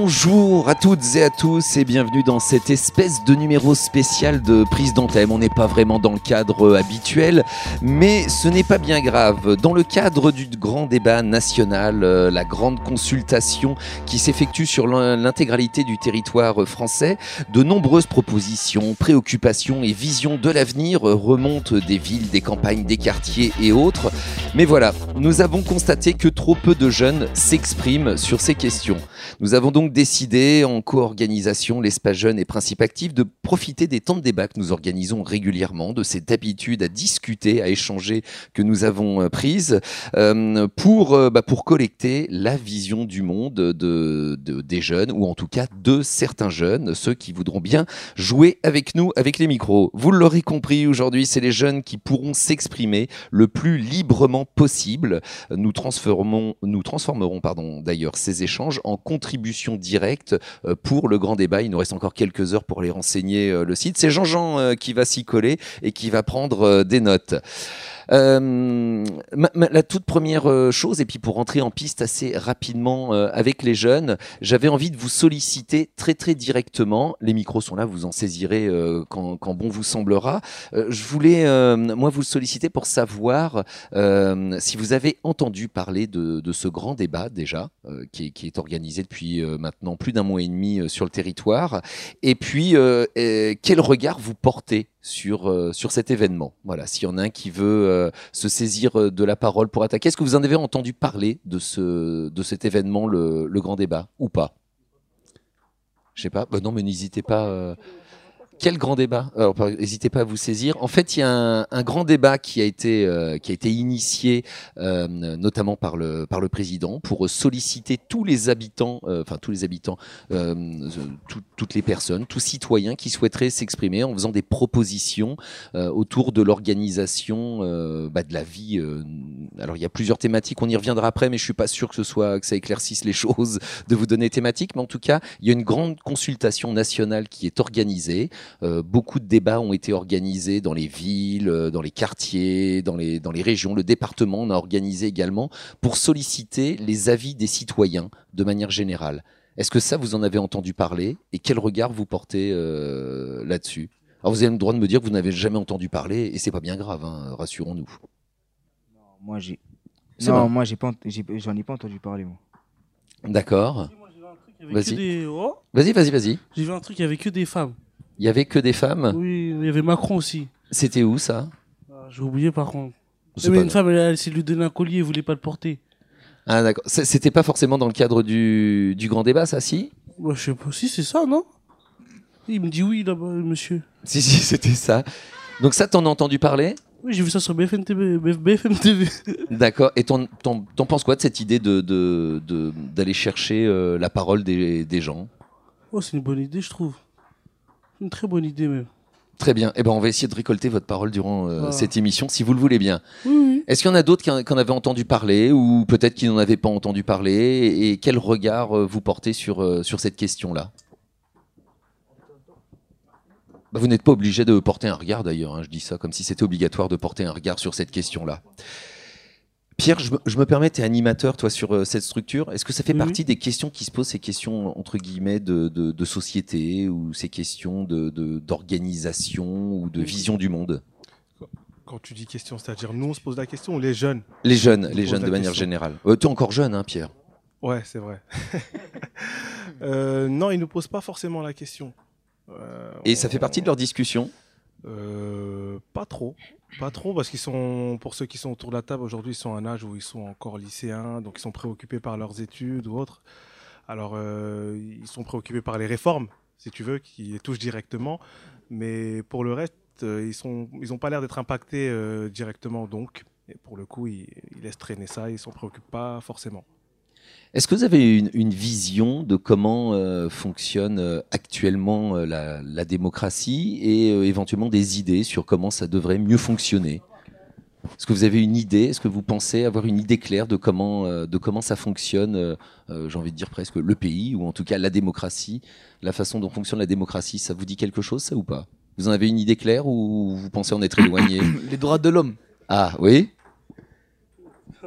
Bonjour à toutes et à tous et bienvenue dans cette espèce de numéro spécial de prise d'antenne. On n'est pas vraiment dans le cadre habituel, mais ce n'est pas bien grave. Dans le cadre du grand débat national, la grande consultation qui s'effectue sur l'intégralité du territoire français, de nombreuses propositions, préoccupations et visions de l'avenir remontent des villes, des campagnes, des quartiers et autres. Mais voilà, nous avons constaté que trop peu de jeunes s'expriment sur ces questions. Nous avons donc décidé, en co-organisation, l'Espace Jeunes et Principes Actifs, de profiter des temps de débat que nous organisons régulièrement, de cette habitude à discuter, à échanger que nous avons prise, pour collecter la vision du monde des jeunes, ou en tout cas de certains jeunes, ceux qui voudront bien jouer avec nous, avec les micros. Vous l'aurez compris, aujourd'hui, c'est les jeunes qui pourront s'exprimer le plus librement possible. Nous transformerons d'ailleurs ces échanges en contribution directe pour le grand débat. Il nous reste encore quelques heures pour les renseigner le site. C'est Jean-Jean qui va s'y coller et qui va prendre des notes. La toute première chose, et puis pour rentrer en piste assez rapidement avec les jeunes, j'avais envie de vous solliciter très très directement. Les micros sont là, vous en saisirez quand bon vous semblera. Je voulais moi vous solliciter pour savoir si vous avez entendu parler de ce grand débat déjà qui est organisé depuis maintenant plus d'un mois et demi sur le territoire, et puis quel regard vous portez sur cet événement. Voilà, s'il y en a un qui veut se saisir de la parole pour attaquer. Est-ce que vous en avez entendu parler de cet événement, le grand débat, ou pas? Je sais pas. Non, mais n'hésitez pas. Quel grand débat? Alors, n'hésitez pas à vous saisir. En fait, il y a un grand débat qui a été initié notamment par le président pour solliciter tous les habitants, toutes les personnes, tous citoyens qui souhaiteraient s'exprimer en faisant des propositions autour de l'organisation de la vie. Alors, il y a plusieurs thématiques, on y reviendra après, mais je suis pas sûr que ça éclaircisse les choses de vous donner thématiques. Mais en tout cas, il y a une grande consultation nationale qui est organisée. Beaucoup de débats ont été organisés dans les villes, dans les quartiers, dans les régions. Le département on a organisé également pour solliciter les avis des citoyens de manière générale. Est-ce que ça, vous en avez entendu parler? Et quel regard vous portez là-dessus? Alors vous avez le droit de me dire que vous n'avez jamais entendu parler, et c'est pas bien grave, hein, rassurons-nous. Moi, j'en ai pas entendu parler, moi. D'accord. Vas-y. Oh, Vas-y. j'ai vu un truc, il n'y avait que des femmes. Il y avait que des femmes? Oui, il y avait Macron aussi. C'était où ça? J'ai oublié par contre. C'est Mais pas une grave. femme, elle s'est lui donner un collier, elle voulait pas le porter. Ah d'accord. C'était pas forcément dans le cadre du grand débat, ça, si? Moi, je sais pas si c'est ça, non? Il me dit oui là-bas, monsieur. Si, c'était ça. Donc ça, t'en as entendu parler? Oui, j'ai vu ça sur BFM TV. BFM TV. D'accord. Et t'en penses quoi de cette idée d'aller chercher la parole des gens? Oh, c'est une bonne idée, je trouve. Une très bonne idée même. Très bien. Eh ben, on va essayer de récolter votre parole durant cette émission, si vous le voulez bien. Oui. Est-ce qu'il y en a d'autres qui en avaient entendu parler, ou peut-être qui n'en avaient pas entendu parler? Et quel regard vous portez sur cette question-là? Vous n'êtes pas obligé de porter un regard d'ailleurs, hein, je dis ça comme si c'était obligatoire de porter un regard sur cette question-là. Pierre, je me permets, tu es animateur toi sur cette structure. Est-ce que ça fait partie des questions qui se posent, ces questions entre guillemets de société, ou ces questions d'organisation ou de vision du monde? Quand tu dis question, c'est-à-dire nous on se pose la question ou les jeunes? Les jeunes de la manière question. générale. Tu es encore jeune, hein, Pierre? Ouais, c'est vrai. Non, ils ne posent pas forcément la question. Et ça fait partie de leur discussion? Pas trop, parce qu'ils sont, pour ceux qui sont autour de la table aujourd'hui, ils sont à un âge où ils sont encore lycéens, donc ils sont préoccupés par leurs études ou autres. Alors, ils sont préoccupés par les réformes, si tu veux, qui les touchent directement, mais pour le reste, ils ont pas l'air d'être impactés directement, donc et pour le coup, ils laissent traîner ça, ils s'en préoccupent pas forcément. Est-ce que vous avez une vision de comment fonctionne actuellement la démocratie, et éventuellement des idées sur comment ça devrait mieux fonctionner? Est-ce que vous avez une idée? Est-ce que vous pensez avoir une idée claire de comment ça fonctionne, j'ai envie de dire presque le pays, ou en tout cas la démocratie, la façon dont fonctionne la démocratie? Ça vous dit quelque chose, ça, ou pas? Vous en avez une idée claire, ou vous pensez en être éloigné? Les droits de l'homme. Ah oui?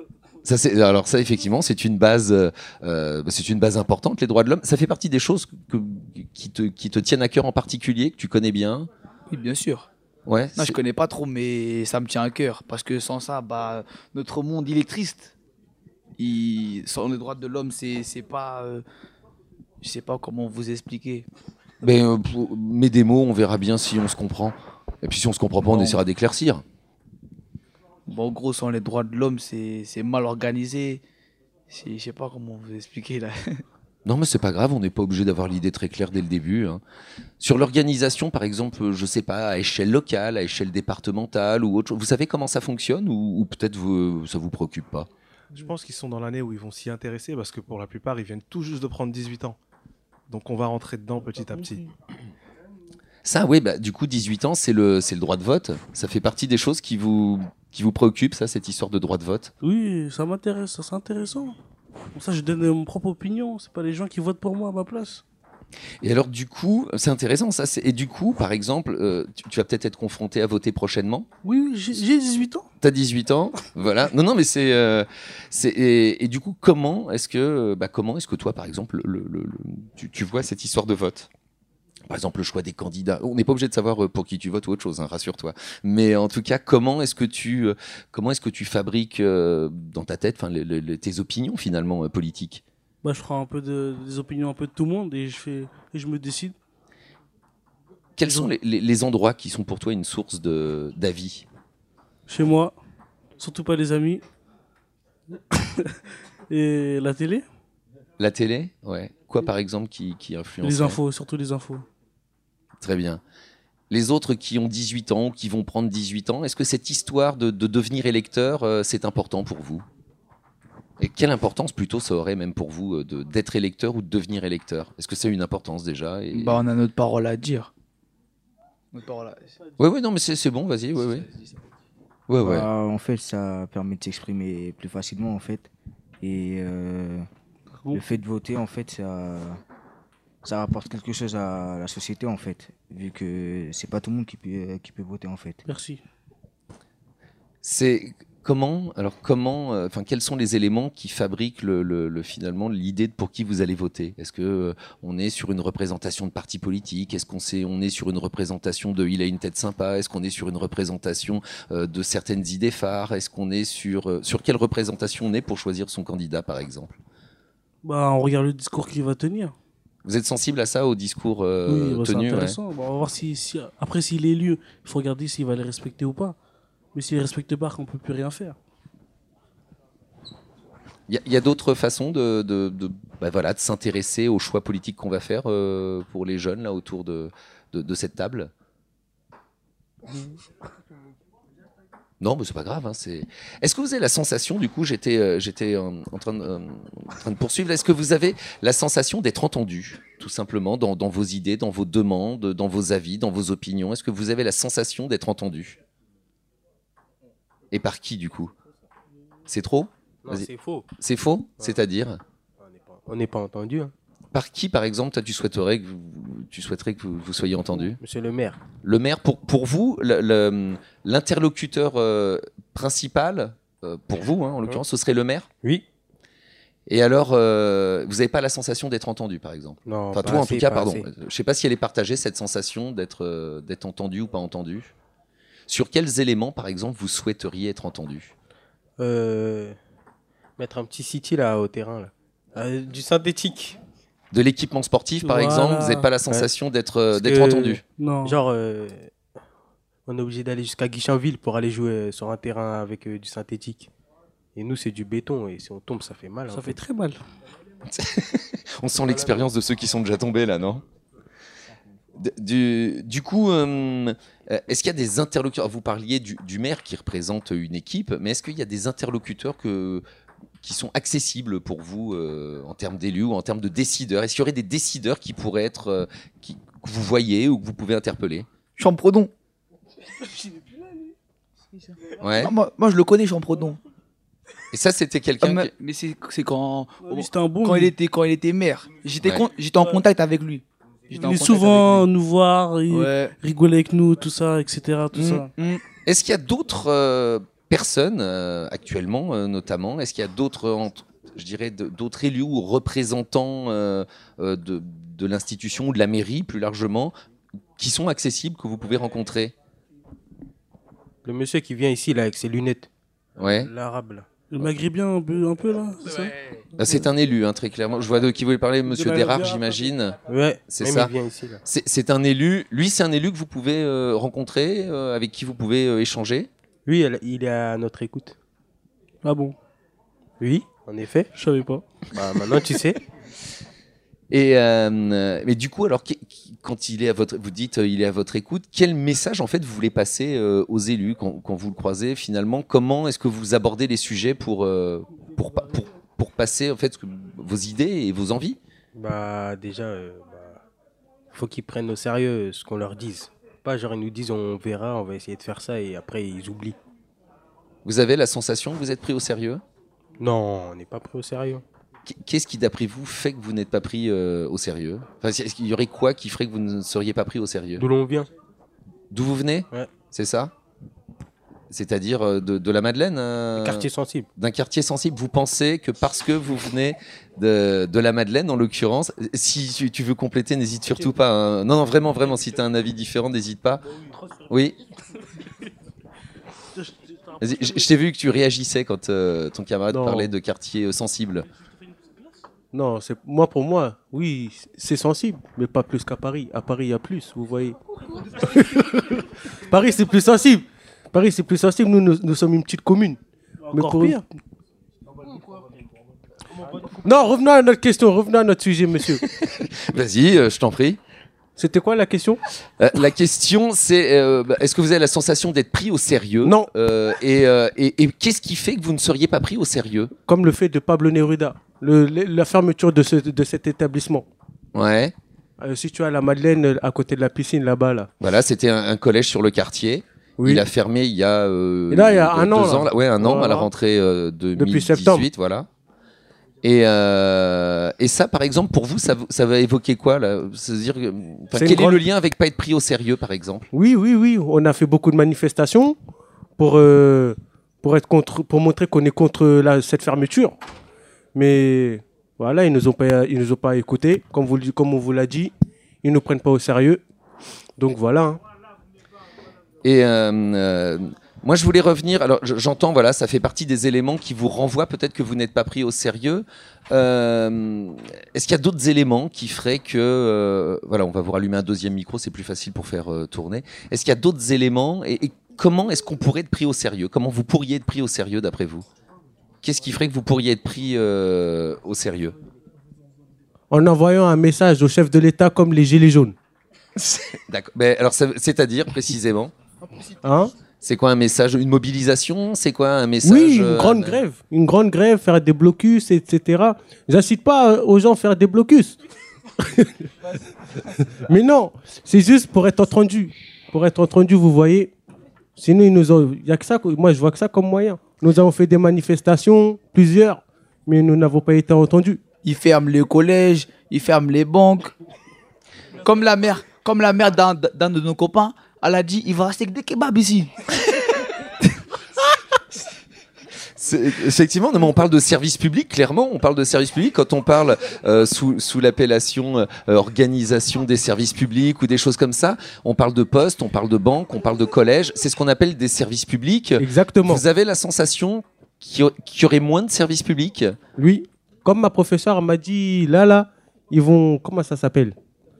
Alors ça, effectivement, c'est une base importante, les droits de l'homme. Ça fait partie des choses qui te tiennent à cœur en particulier, que tu connais bien. Oui, bien sûr. Ouais. Non, je connais pas trop, mais ça me tient à cœur. Parce que sans ça, notre monde, il est triste. Sans les droits de l'homme, c'est pas... je sais pas comment vous expliquer. Mets des mots, on verra bien si on se comprend. Et puis si on se comprend pas, on essaiera d'éclaircir. Bon, en gros, sans les droits de l'homme, c'est mal organisé. Je sais pas comment vous expliquer là. Non, mais c'est pas grave, on n'est pas obligé d'avoir l'idée très claire dès le début, hein. Sur l'organisation, par exemple, je sais pas, à échelle locale, à échelle départementale ou autre chose, vous savez comment ça fonctionne ou peut-être ça vous préoccupe pas? Je pense qu'ils sont dans l'année où ils vont s'y intéresser parce que pour la plupart, ils viennent tout juste de prendre 18 ans. Donc on va rentrer dedans petit à petit. Ça, oui, du coup, 18 ans, c'est le droit de vote. Ça fait partie des choses qui vous préoccupent, ça, cette histoire de droit de vote? Oui, ça m'intéresse, ça c'est intéressant. Comme ça, je donne mon propre opinion. C'est pas les gens qui votent pour moi à ma place. Et alors, du coup, c'est intéressant, ça. Et du coup, par exemple, tu vas peut-être être confronté à voter prochainement. Oui, j'ai 18 ans. T'as 18 ans, voilà. Non, mais et du coup, comment est-ce que toi, par exemple, tu vois cette histoire de vote? Par exemple, le choix des candidats. On n'est pas obligé de savoir pour qui tu votes ou autre chose, hein, rassure-toi. Mais en tout cas, comment est-ce que tu fabriques dans ta tête, tes opinions finalement politiques? Je prends un peu des opinions un peu de tout le monde et je me décide. Quels sont les endroits qui sont pour toi une source d'avis? Chez moi, surtout pas les amis. Et la télé. La télé, ouais. Quoi par exemple qui influence? Les infos, surtout les infos. Très bien. Les autres qui ont 18 ans ou qui vont prendre 18 ans, est-ce que cette histoire de devenir électeur, c'est important pour vous? Et quelle importance plutôt ça aurait même pour vous d'être électeur ou de devenir électeur? Est-ce que c'est une importance déjà On a notre parole à dire. Oui, non, mais c'est bon, vas-y, oui. Ouais. En fait, ça permet de s'exprimer plus facilement, en fait. Et le fait de voter, en fait, ça rapporte quelque chose à la société, en fait. Vu que c'est pas tout le monde qui peut voter, en fait. Merci. Quels sont les éléments qui fabriquent finalement l'idée de pour qui vous allez voter? Est-ce que on est sur une représentation de parti politique? Est-ce on est sur une représentation de il a une tête sympa? Est-ce qu'on est sur une représentation de certaines idées phares? Est-ce qu'on est sur quelle représentation on est pour choisir son candidat, par exemple? On regarde le discours qu'il va tenir. Vous êtes sensible à ça, au discours Oui, c'est tenu? intéressant. On va voir après s'il est élu, il faut regarder s'il va les respecter ou pas. Mais s'il ne respecte pas, on ne peut plus rien faire. Il y a d'autres façons de s'intéresser aux choix politiques qu'on va faire pour les jeunes là autour de cette table? Non, mais c'est pas grave. Hein, Est-ce que vous avez la sensation, du coup, j'étais en train de poursuivre, est-ce que vous avez la sensation d'être entendu, tout simplement, dans vos idées, dans vos demandes, dans vos avis, dans vos opinions? Est-ce que vous avez la sensation d'être entendu? Et par qui, du coup? C'est trop? Non, c'est faux. C'est faux? C'est-à-dire? On n'est pas entendu. Hein. Par qui, par exemple, toi, tu souhaiterais que vous soyez entendu? Monsieur le maire. Le maire, pour vous, l'interlocuteur principal, pour vous, hein, en l'occurrence, ce serait le maire? Oui. Et alors, vous n'avez pas la sensation d'être entendu, par exemple? Non, enfin, toi, en tout cas, pardon. Je ne sais pas si elle est partagée, cette sensation d'être entendu ou pas entendu. Sur quels éléments, par exemple, vous souhaiteriez être entendu? Mettre un petit city là au terrain, là. Du synthétique. De l'équipement sportif, par exemple, vous n'avez pas la sensation d'être entendu? Non. Genre, on est obligé d'aller jusqu'à Guichenville pour aller jouer sur un terrain avec du synthétique. Et nous, c'est du béton. Et si on tombe, ça fait mal. Ça fait très mal. On sent l'expérience de ceux qui sont déjà tombés, là, non? Du coup, est-ce qu'il y a des interlocuteurs? Vous parliez du maire qui représente une équipe, mais est-ce qu'il y a des interlocuteurs qui sont accessibles pour vous en termes d'élus ou en termes de décideurs? Est-ce qu'il y aurait des décideurs qui pourraient être que vous voyez ou que vous pouvez interpeller? Champredon. Ouais. Non, moi, je le connais, Champredon. Et ça, c'était quelqu'un. Mais c'est quand C'était un bon. quand il était maire. J'étais en contact avec lui. Il venait souvent nous voir, rigoler avec nous, tout ça, etc. Tout ça. Est-ce qu'il y a d'autres personnes actuellement, notamment? Est-ce qu'il y a je dirais, d'autres élus ou représentants de l'institution ou de la mairie, plus largement, qui sont accessibles, que vous pouvez rencontrer? Le monsieur qui vient ici, là, avec ses lunettes. Ouais. L'arabe, là. Le maghrébien, un peu là, c'est ça? C'est un élu, très clairement. Je vois de qui vous voulez parler, monsieur De la Dérard, Rivière. j'imagine. Ouais, C'est même ça. il vient ici, là. C'est un élu. Lui, c'est un élu que vous pouvez rencontrer, avec qui vous pouvez échanger. Lui, il est à notre écoute. Ah bon? Oui, en effet. Je savais pas. Bah, maintenant, tu sais. Et mais du coup, alors quand il est vous dites il est à votre écoute, quel message en fait vous voulez passer aux élus quand vous le croisez finalement? Comment est-ce que vous abordez les sujets pour passer en fait vos idées et vos envies? Bah, déjà, faut qu'ils prennent au sérieux ce qu'on leur dise. Pas genre, ils nous disent, on verra, on va essayer de faire ça, et après, ils oublient. Vous avez la sensation que vous êtes pris au sérieux? Non, on n'est pas pris au sérieux. Qu'est-ce qui, d'après vous, fait que vous n'êtes pas pris au sérieux? Enfin, est-ce qu'il y aurait quoi qui ferait que vous ne seriez pas pris au sérieux? D'où l'on vient. D'où vous venez? Ouais. C'est ça? C'est-à-dire de la Madeleine? Quartier sensible. D'un quartier sensible. Vous pensez que parce que vous venez de la Madeleine, en l'occurrence, si tu veux compléter, n'hésite surtout pas. Hein. Non, vraiment, vraiment, si tu as un avis différent, n'hésite pas. Oui. Vas-y, je t'ai vu que tu réagissais quand ton camarade Non. parlait de quartier sensible. Non, pour moi, oui, c'est sensible, mais pas plus qu'à Paris. À Paris, il y a plus, vous voyez. Paris, c'est plus sensible. Paris, c'est plus sensible. Nous sommes une petite commune. Encore pire. Non, revenons à notre question, revenons à notre sujet, monsieur. Vas-y, je t'en prie. C'était quoi la question? La question, c'est est-ce que vous avez la sensation d'être pris au sérieux? Non. Et qu'est-ce qui fait que vous ne seriez pas pris au sérieux? Comme le fait de Pablo Neruda, la fermeture de cet établissement. Ouais. Situé à la Madeleine, à côté de la piscine, là-bas. Là. Voilà, c'était un collège sur le quartier. Oui. Il a fermé il y a, Et là, il y a un 2 an. ans. Là. Ouais, un an à la Voilà. rentrée 2018. Depuis septembre. Voilà. Et ça, par exemple, pour vous, ça va évoquer quoi là? C'est-à-dire, C'est quel une est le lien avec pas être pris au sérieux, par exemple? Oui. On a fait beaucoup de manifestations pour montrer qu'on est contre cette fermeture. Mais voilà, ils nous ont pas écoutés. Comme on vous l'a dit, ils ne nous prennent pas au sérieux. Donc voilà. Hein. Et moi, je voulais revenir. Alors, j'entends, voilà, ça fait partie des éléments qui vous renvoient peut-être que vous n'êtes pas pris au sérieux. Est-ce qu'il y a d'autres éléments qui feraient que, voilà, on va vous rallumer un deuxième micro, c'est plus facile pour faire tourner. Est-ce qu'il y a d'autres éléments et comment est-ce qu'on pourrait être pris au sérieux? Comment vous pourriez être pris au sérieux d'après vous? Qu'est-ce qui ferait que vous pourriez être pris au sérieux? En envoyant un message au chef de l'État comme les Gilets jaunes. D'accord. Mais alors, c'est-à-dire précisément? Hein? C'est quoi un message? Une mobilisation? C'est quoi un message? Oui, une grande grève. Une grande grève, faire des blocus, etc. J'incite pas aux gens à faire des blocus. Mais non, c'est juste pour être entendu. Pour être entendu, vous voyez. Sinon, il y a que ça. Moi, je vois que ça comme moyen. Nous avons fait des manifestations, plusieurs, mais nous n'avons pas été entendus. Ils ferment les collèges, ils ferment les banques. Comme la mère d'un de nos copains, elle a dit il va rester que des kebabs ici. Effectivement, non, mais on parle de service public, clairement, on parle de service public quand on parle sous l'appellation organisation des services publics ou des choses comme ça. On parle de postes, on parle de banques, on parle de collèges. C'est ce qu'on appelle des services publics. Exactement. Vous avez la sensation qu'il y aurait moins de services publics? Oui. Comme ma professeure m'a dit, là, ils vont... Comment ça s'appelle?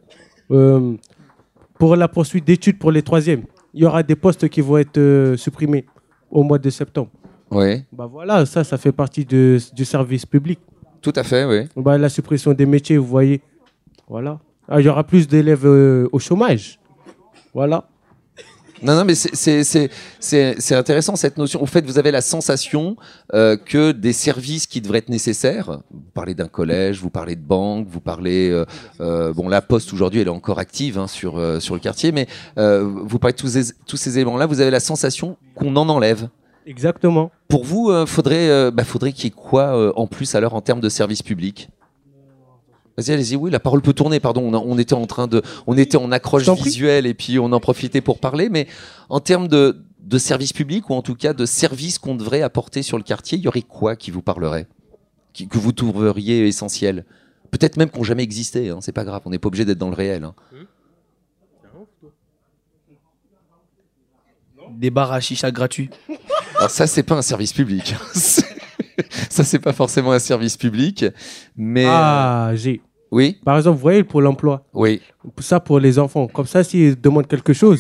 Pour la poursuite d'études pour les troisièmes, il y aura des postes qui vont être supprimés au mois de septembre. Oui. Bah voilà, ça fait partie du service public. Tout à fait, oui. Bah, la suppression des métiers, vous voyez. Voilà. Ah, il y aura plus d'élèves au chômage. Voilà. Non, mais c'est intéressant cette notion. Au fait, vous avez la sensation que des services qui devraient être nécessaires, vous parlez d'un collège, vous parlez de banque, vous parlez... bon, la Poste, aujourd'hui, elle est encore active hein, sur le quartier, mais vous parlez de tous ces éléments-là, vous avez la sensation qu'on en enlève. Exactement. Pour vous, faudrait qu'il y ait quoi en plus alors en termes de services publics? Vas-y, allez-y, oui, la parole peut tourner, pardon, on était en accroche visuelle et puis on en profitait pour parler, mais en termes de de services publics ou en tout cas de services qu'on devrait apporter sur le quartier, il y aurait quoi qui vous parlerait, que vous trouveriez essentiel? Peut-être même qui n'ont jamais existé, hein, c'est pas grave, on n'est pas obligé d'être dans le réel. Hein. Des bars à chicha gratuits. Alors ça, c'est pas un service public. Ça, c'est pas forcément un service public, mais... J'ai. Oui, Par exemple, vous voyez, le Pôle emploi, oui. ça pour les enfants. Comme ça, s'ils demandent quelque chose,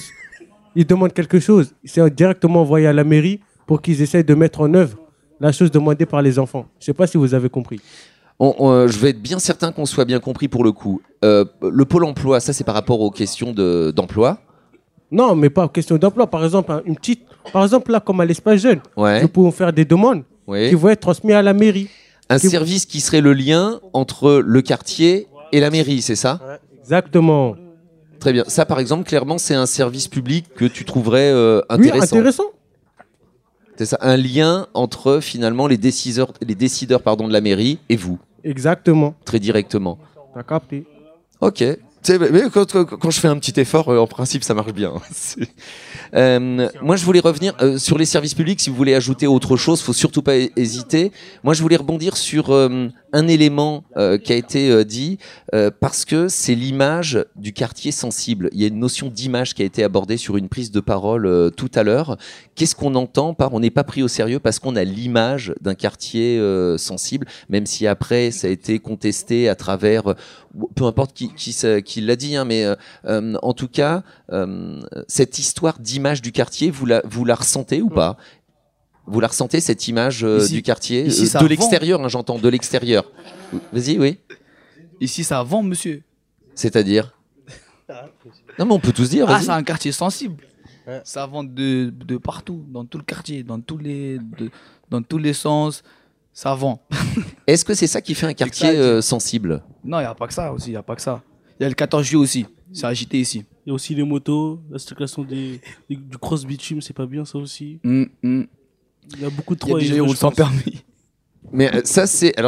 c'est directement envoyé à la mairie pour qu'ils essayent de mettre en œuvre la chose demandée par les enfants. Je ne sais pas si vous avez compris. Je vais être bien certain qu'on soit bien compris pour le coup. Le pôle emploi, ça c'est par rapport aux questions d'emploi. Non, mais pas question d'emploi. Par exemple, par exemple, là, comme à l'espace jeune, Ouais. nous pouvons faire des demandes Oui. qui vont être transmises à la mairie. Un service qui serait le lien entre le quartier et la mairie, c'est ça? Exactement. Très bien. Ça, par exemple, clairement, c'est un service public que tu trouverais Oui, intéressant. intéressant. C'est ça, un lien entre finalement les décideurs de la mairie et vous, Exactement. très directement. T'as capté. Ok. Mais quand je fais un petit effort, en principe, ça marche bien. Moi, je voulais revenir sur les services publics. Si vous voulez ajouter autre chose, faut surtout pas hésiter. Moi, je voulais rebondir sur un élément qui a été dit parce que c'est l'image du quartier sensible. Il y a une notion d'image qui a été abordée sur une prise de parole tout à l'heure. Qu'est-ce qu'on entend par on n'est pas pris au sérieux parce qu'on a l'image d'un quartier sensible, même si après ça a été contesté à travers, peu importe qui l'a dit, hein, mais en tout cas, cette histoire d'image du quartier, vous la ressentez ou pas? Vous la ressentez, cette image Ici- du quartier ici, ça de vend. l'extérieur, hein, j'entends, de l'extérieur. Vas-y, oui. Ici, ça vend, monsieur. C'est-à-dire? Non, mais on peut tous dire, Ah, vas-y. c'est un quartier sensible. Ça vend de partout, dans tout le quartier, dans tous les sens. Ça vend. Est-ce que c'est ça qui fait un quartier sensible? Non, il n'y a pas que ça aussi, il n'y a pas que ça. Il y a le 14 juillet aussi. C'est agité ici. Il y a aussi les motos, la circulation du cross bitume, c'est pas bien ça aussi. Il Il y a beaucoup de y a trois. des gens qui roulent sans permis. Mais ça,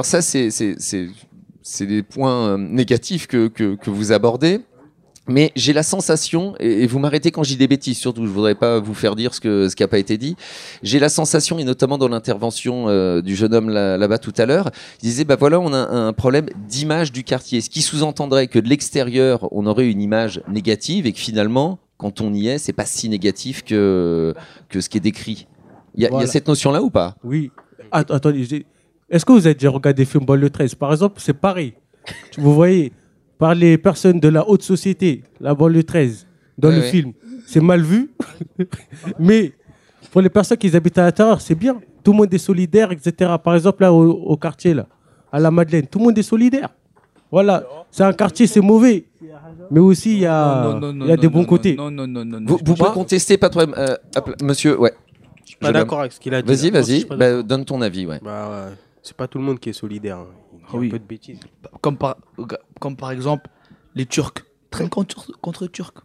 c'est des points négatifs que vous abordez. Mais j'ai la sensation, et vous m'arrêtez quand je dis des bêtises, surtout, je voudrais pas vous faire dire ce qui n'a pas été dit. J'ai la sensation, et notamment dans l'intervention du jeune homme là-bas tout à l'heure, il disait, bah voilà, on a un problème d'image du quartier. Ce qui sous-entendrait que de l'extérieur, on aurait une image négative et que finalement, quand on y est, c'est pas si négatif que ce qui est décrit. Il y a Voilà. cette notion-là ou pas? Oui. Attendez, est-ce que vous avez déjà regardé le film Banlieue 13? Par exemple, c'est pareil. Vous voyez, par les personnes de la haute société, la Banlieue 13, dans Ouais, le ouais. film, c'est mal vu. Mais pour les personnes qui habitent à l'intérieur, c'est bien. Tout le monde est solidaire, etc. Par exemple, là, au quartier, là, à la Madeleine, tout le monde est solidaire. Voilà. C'est un quartier, c'est mauvais. Mais aussi, il y a, il y a des bons côtés. Non. Vous pouvez contester, pas de problème. Monsieur, ouais. Je suis pas d'accord avec ce qu'il a dit. Vas-y, là. vas-y. suis pas Bah, donne ton avis, ouais. Bah, ouais. C'est pas tout le monde qui est solidaire. Hein. Il y a Oui. un peu de bêtises. Comme par exemple, les Turcs. Traînent contre les Turcs.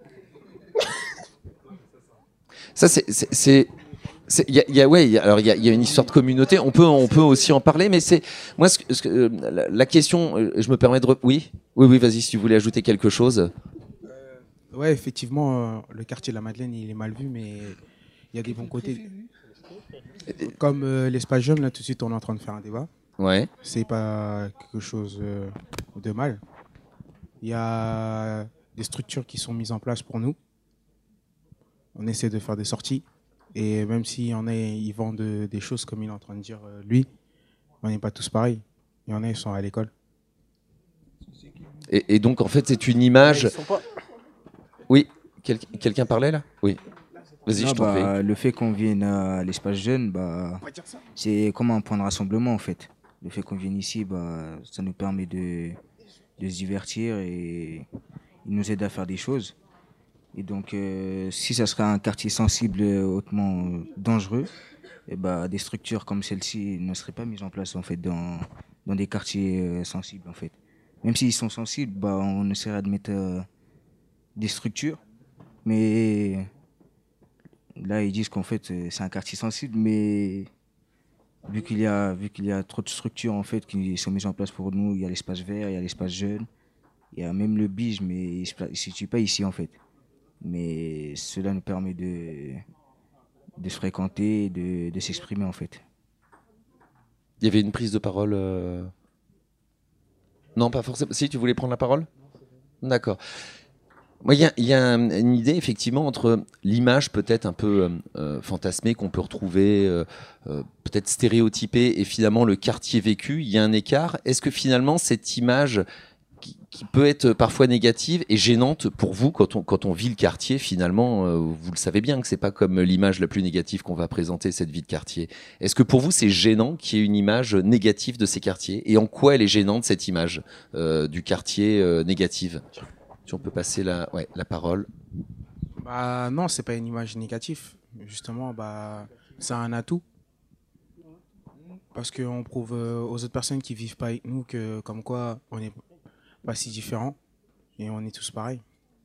Ça, alors il y a une histoire de communauté. On peut aussi en parler, mais c'est moi la question. Je me permets de oui, vas-y si tu voulais ajouter quelque chose. Ouais, effectivement, le quartier de la Madeleine, il est mal vu, mais il y a des bons côtés. Comme l'espace jeune, là, tout de suite, on est en train de faire un débat. Ouais. C'est pas quelque chose de mal. Il y a des structures qui sont mises en place pour nous. On essaie de faire des sorties. Et même s'il y en a, ils vendent des choses comme il est en train de dire lui, on n'est pas tous pareils. Il y en a, ils sont à l'école. Et donc en fait, c'est une image. Oui. Quelqu'un parlait là? Oui. Vas-y, Non, je t'en prie. le fait qu'on vienne à l'espace jeune, c'est comme un point de rassemblement en fait. Le fait qu'on vienne ici, ça nous permet de se divertir et il nous aide à faire des choses. Et donc, si ça serait un quartier sensible hautement dangereux, des structures comme celle-ci ne seraient pas mises en place en fait dans des quartiers sensibles en fait. Même s'ils sont sensibles, on essaierait de mettre des structures, mais là ils disent qu'en fait c'est un quartier sensible, mais vu qu'il y a trop de structures en fait qui sont mises en place pour nous, il y a l'espace vert, il y a l'espace jeune, il y a même le BIJ, mais il ne se situe pas ici en fait. Mais cela nous permet se fréquenter, de s'exprimer en fait. Il y avait une prise de parole Non, pas forcément. Si, tu voulais prendre la parole? D'accord. Moi, il y a une idée, effectivement, entre l'image peut-être un peu fantasmée qu'on peut retrouver, peut-être stéréotypée, et finalement le quartier vécu. Il y a un écart. Est-ce que finalement, cette image qui peut être parfois négative et gênante pour vous quand on vit le quartier, finalement, vous le savez bien que c'est pas comme l'image la plus négative qu'on va présenter, cette vie de quartier. Est-ce que pour vous, c'est gênant qu'il y ait une image négative de ces quartiers? Et en quoi elle est gênante, cette image du quartier négative? Si on peut passer la parole. Bah non, c'est pas une image négative. Justement, c'est un atout. Parce qu'on prouve aux autres personnes qui vivent pas avec nous que comme quoi on n'est pas si différents et on est tous pareils.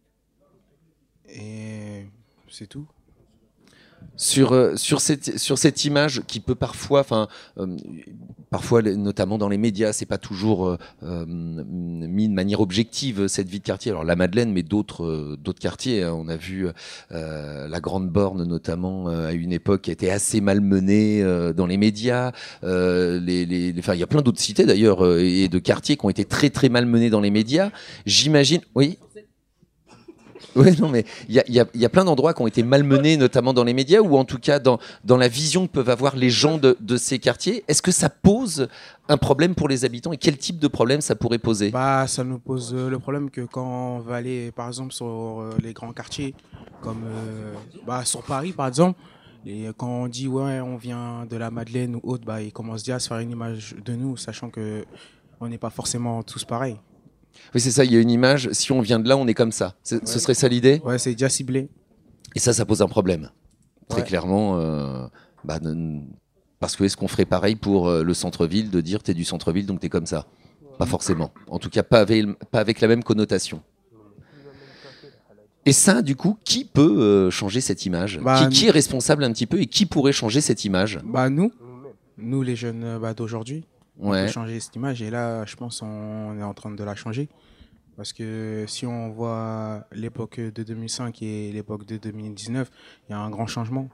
Et c'est tout. Sur cette image qui peut parfois, parfois notamment dans les médias, c'est pas toujours mis de manière objective, cette vie de quartier. Alors la Madeleine, mais d'autres quartiers. On a vu la Grande Borne notamment à une époque qui était assez malmenée dans les médias. Il y a plein d'autres cités d'ailleurs et de quartiers qui ont été très très malmenés dans les médias. J'imagine, oui. Oui, non, mais il y a plein d'endroits qui ont été malmenés, notamment dans les médias, ou en tout cas dans la vision que peuvent avoir les gens de ces quartiers. Est-ce que ça pose un problème pour les habitants et quel type de problème ça pourrait poser? Ça nous pose le problème que quand on va aller, par exemple, sur les grands quartiers, comme sur Paris, par exemple, et quand on dit ouais, on vient de la Madeleine ou autre, ils commencent déjà à se faire une image de nous, sachant que on n'est pas forcément tous pareils. Oui, c'est ça, il y a une image, si on vient de là, on est comme ça. Ce serait ça l'idée? Ouais, c'est déjà ciblé. Et ça pose un problème. Très clairement, parce que est-ce qu'on ferait pareil pour le centre-ville, de dire t'es du centre-ville, donc t'es comme ça? Pas forcément. En tout cas, pas avec la même connotation. Et ça, du coup, qui peut changer cette image? Qui est responsable un petit peu et qui pourrait changer cette image? Nous les jeunes d'aujourd'hui. On peut changer cette image et là, je pense on est en train de la changer. Parce que si on voit l'époque de 2005 et l'époque de 2019, il y a un grand changement.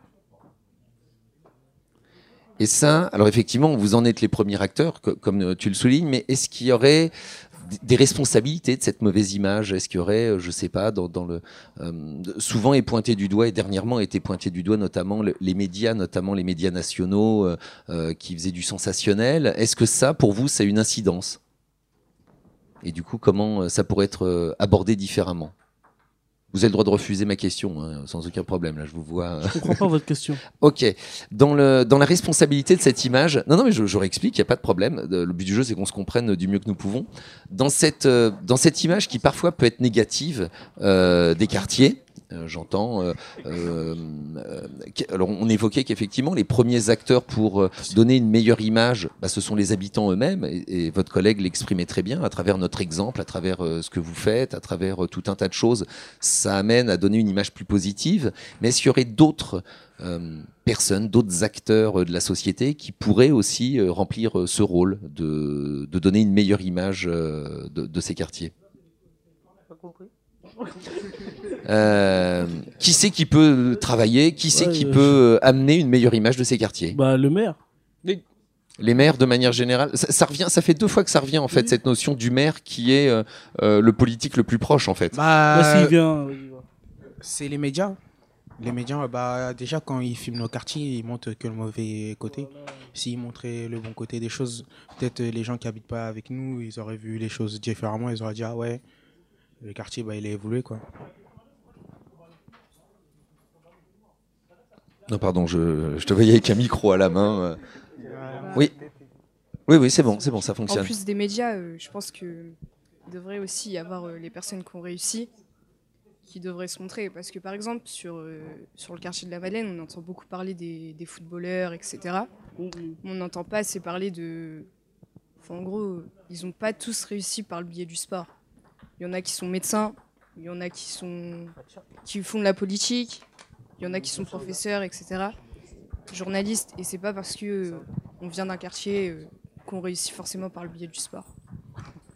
Et ça, alors effectivement, vous en êtes les premiers acteurs, comme tu le soulignes, mais est-ce qu'il y aurait des responsabilités de cette mauvaise image? Est-ce qu'il y aurait, je ne sais pas, souvent est pointé du doigt et dernièrement été pointé du doigt notamment les médias nationaux qui faisaient du sensationnel. Est-ce que ça, pour vous, c'est une incidence? Et du coup, comment ça pourrait être abordé différemment? Vous avez le droit de refuser ma question, sans aucun problème. Là, je vous vois. Je ne comprends pas votre question. Ok. Dans la responsabilité de cette image, non, mais je réexplique, il n'y a pas de problème. Le but du jeu, c'est qu'on se comprenne du mieux que nous pouvons. Dans cette image qui parfois peut être négative des quartiers, j'entends. Alors, on évoquait qu'effectivement, les premiers acteurs pour donner une meilleure image, ce sont les habitants eux-mêmes. Et votre collègue l'exprimait très bien à travers notre exemple, à travers ce que vous faites, à travers tout un tas de choses. Ça amène à donner une image plus positive. Mais est-ce qu'il y aurait d'autres personnes, d'autres acteurs de la société qui pourraient aussi remplir ce rôle de donner une meilleure image de ces quartiers? Pas compris. Qui c'est qui peut travailler? Qui c'est qui peut amener une meilleure image de ces quartiers? Le maire. Les maires, de manière générale, ça revient. Ça fait 2 fois que ça revient en fait, cette notion du maire qui est le politique le plus proche en fait. S'il vient, c'est les médias. Les médias, déjà quand ils filment nos quartiers, ils montrent que le mauvais côté. S'ils montraient le bon côté des choses, peut-être les gens qui habitent pas avec nous, ils auraient vu les choses différemment. Ils auraient dit ah ouais, le quartier il a évolué quoi. Non pardon, je te voyais avec un micro à la main. Oui, c'est bon, ça fonctionne. En plus des médias, je pense qu'il devrait aussi y avoir les personnes qui ont réussi, qui devraient se montrer. Parce que par exemple, sur le quartier de la Madeleine, on entend beaucoup parler des footballeurs, etc. On n'entend pas assez parler de... en gros, ils n'ont pas tous réussi par le biais du sport. Il y en a qui sont médecins, il y en a qui font de la politique, il y en a qui sont professeurs, etc. Journalistes, et c'est pas parce que on vient d'un quartier qu'on réussit forcément par le biais du sport.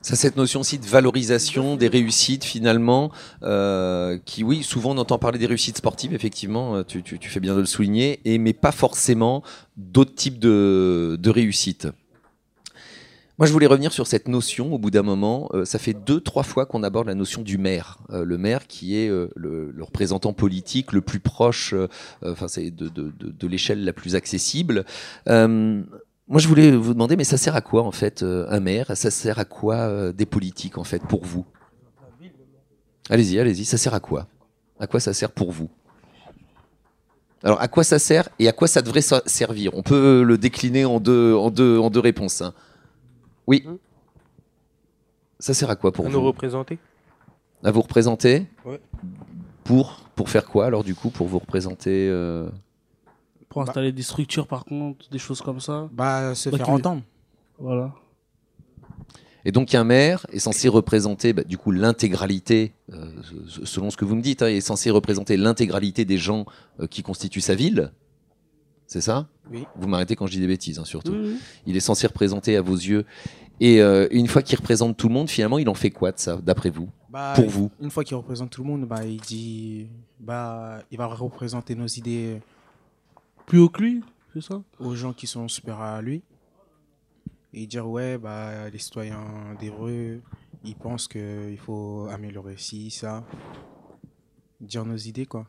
Ça, cette notion aussi de valorisation des réussites finalement, qui oui, souvent on entend parler des réussites sportives, effectivement, tu fais bien de le souligner, mais pas forcément d'autres types de réussites. Moi, je voulais revenir sur cette notion au bout d'un moment. Ça fait 2-3 fois qu'on aborde la notion du maire. Le maire qui est le représentant politique le plus proche, c'est de l'échelle la plus accessible. Moi, je voulais vous demander, mais ça sert à quoi en fait un maire? Ça sert à quoi des politiques en fait pour vous? Allez-y, ça sert à quoi? À quoi ça sert pour vous? Alors, à quoi ça sert et à quoi ça devrait servir? On peut le décliner en deux réponses. Hein. Oui. Ça sert à quoi pour vous? À nous représenter. À vous représenter? Ouais. Pour faire quoi alors du coup? Pour vous représenter Pour installer des structures par contre, des choses comme ça. Se faire entendre. Voilà. Et donc un maire est censé représenter du coup l'intégralité, selon ce que vous me dites, est censé représenter l'intégralité des gens qui constituent sa ville. C'est ça? Oui. Vous m'arrêtez quand je dis des bêtises, surtout. Oui. Il est censé représenter à vos yeux. Et une fois qu'il représente tout le monde, finalement, il en fait quoi de ça, d'après vous? Pour vous? Une fois qu'il représente tout le monde, il dit, il va représenter nos idées plus haut que lui, c'est ça? Aux gens qui sont supérieurs à lui. Et dire, les citoyens d'Evreux, ils pensent qu'il faut améliorer ci, ça. Dire nos idées, quoi.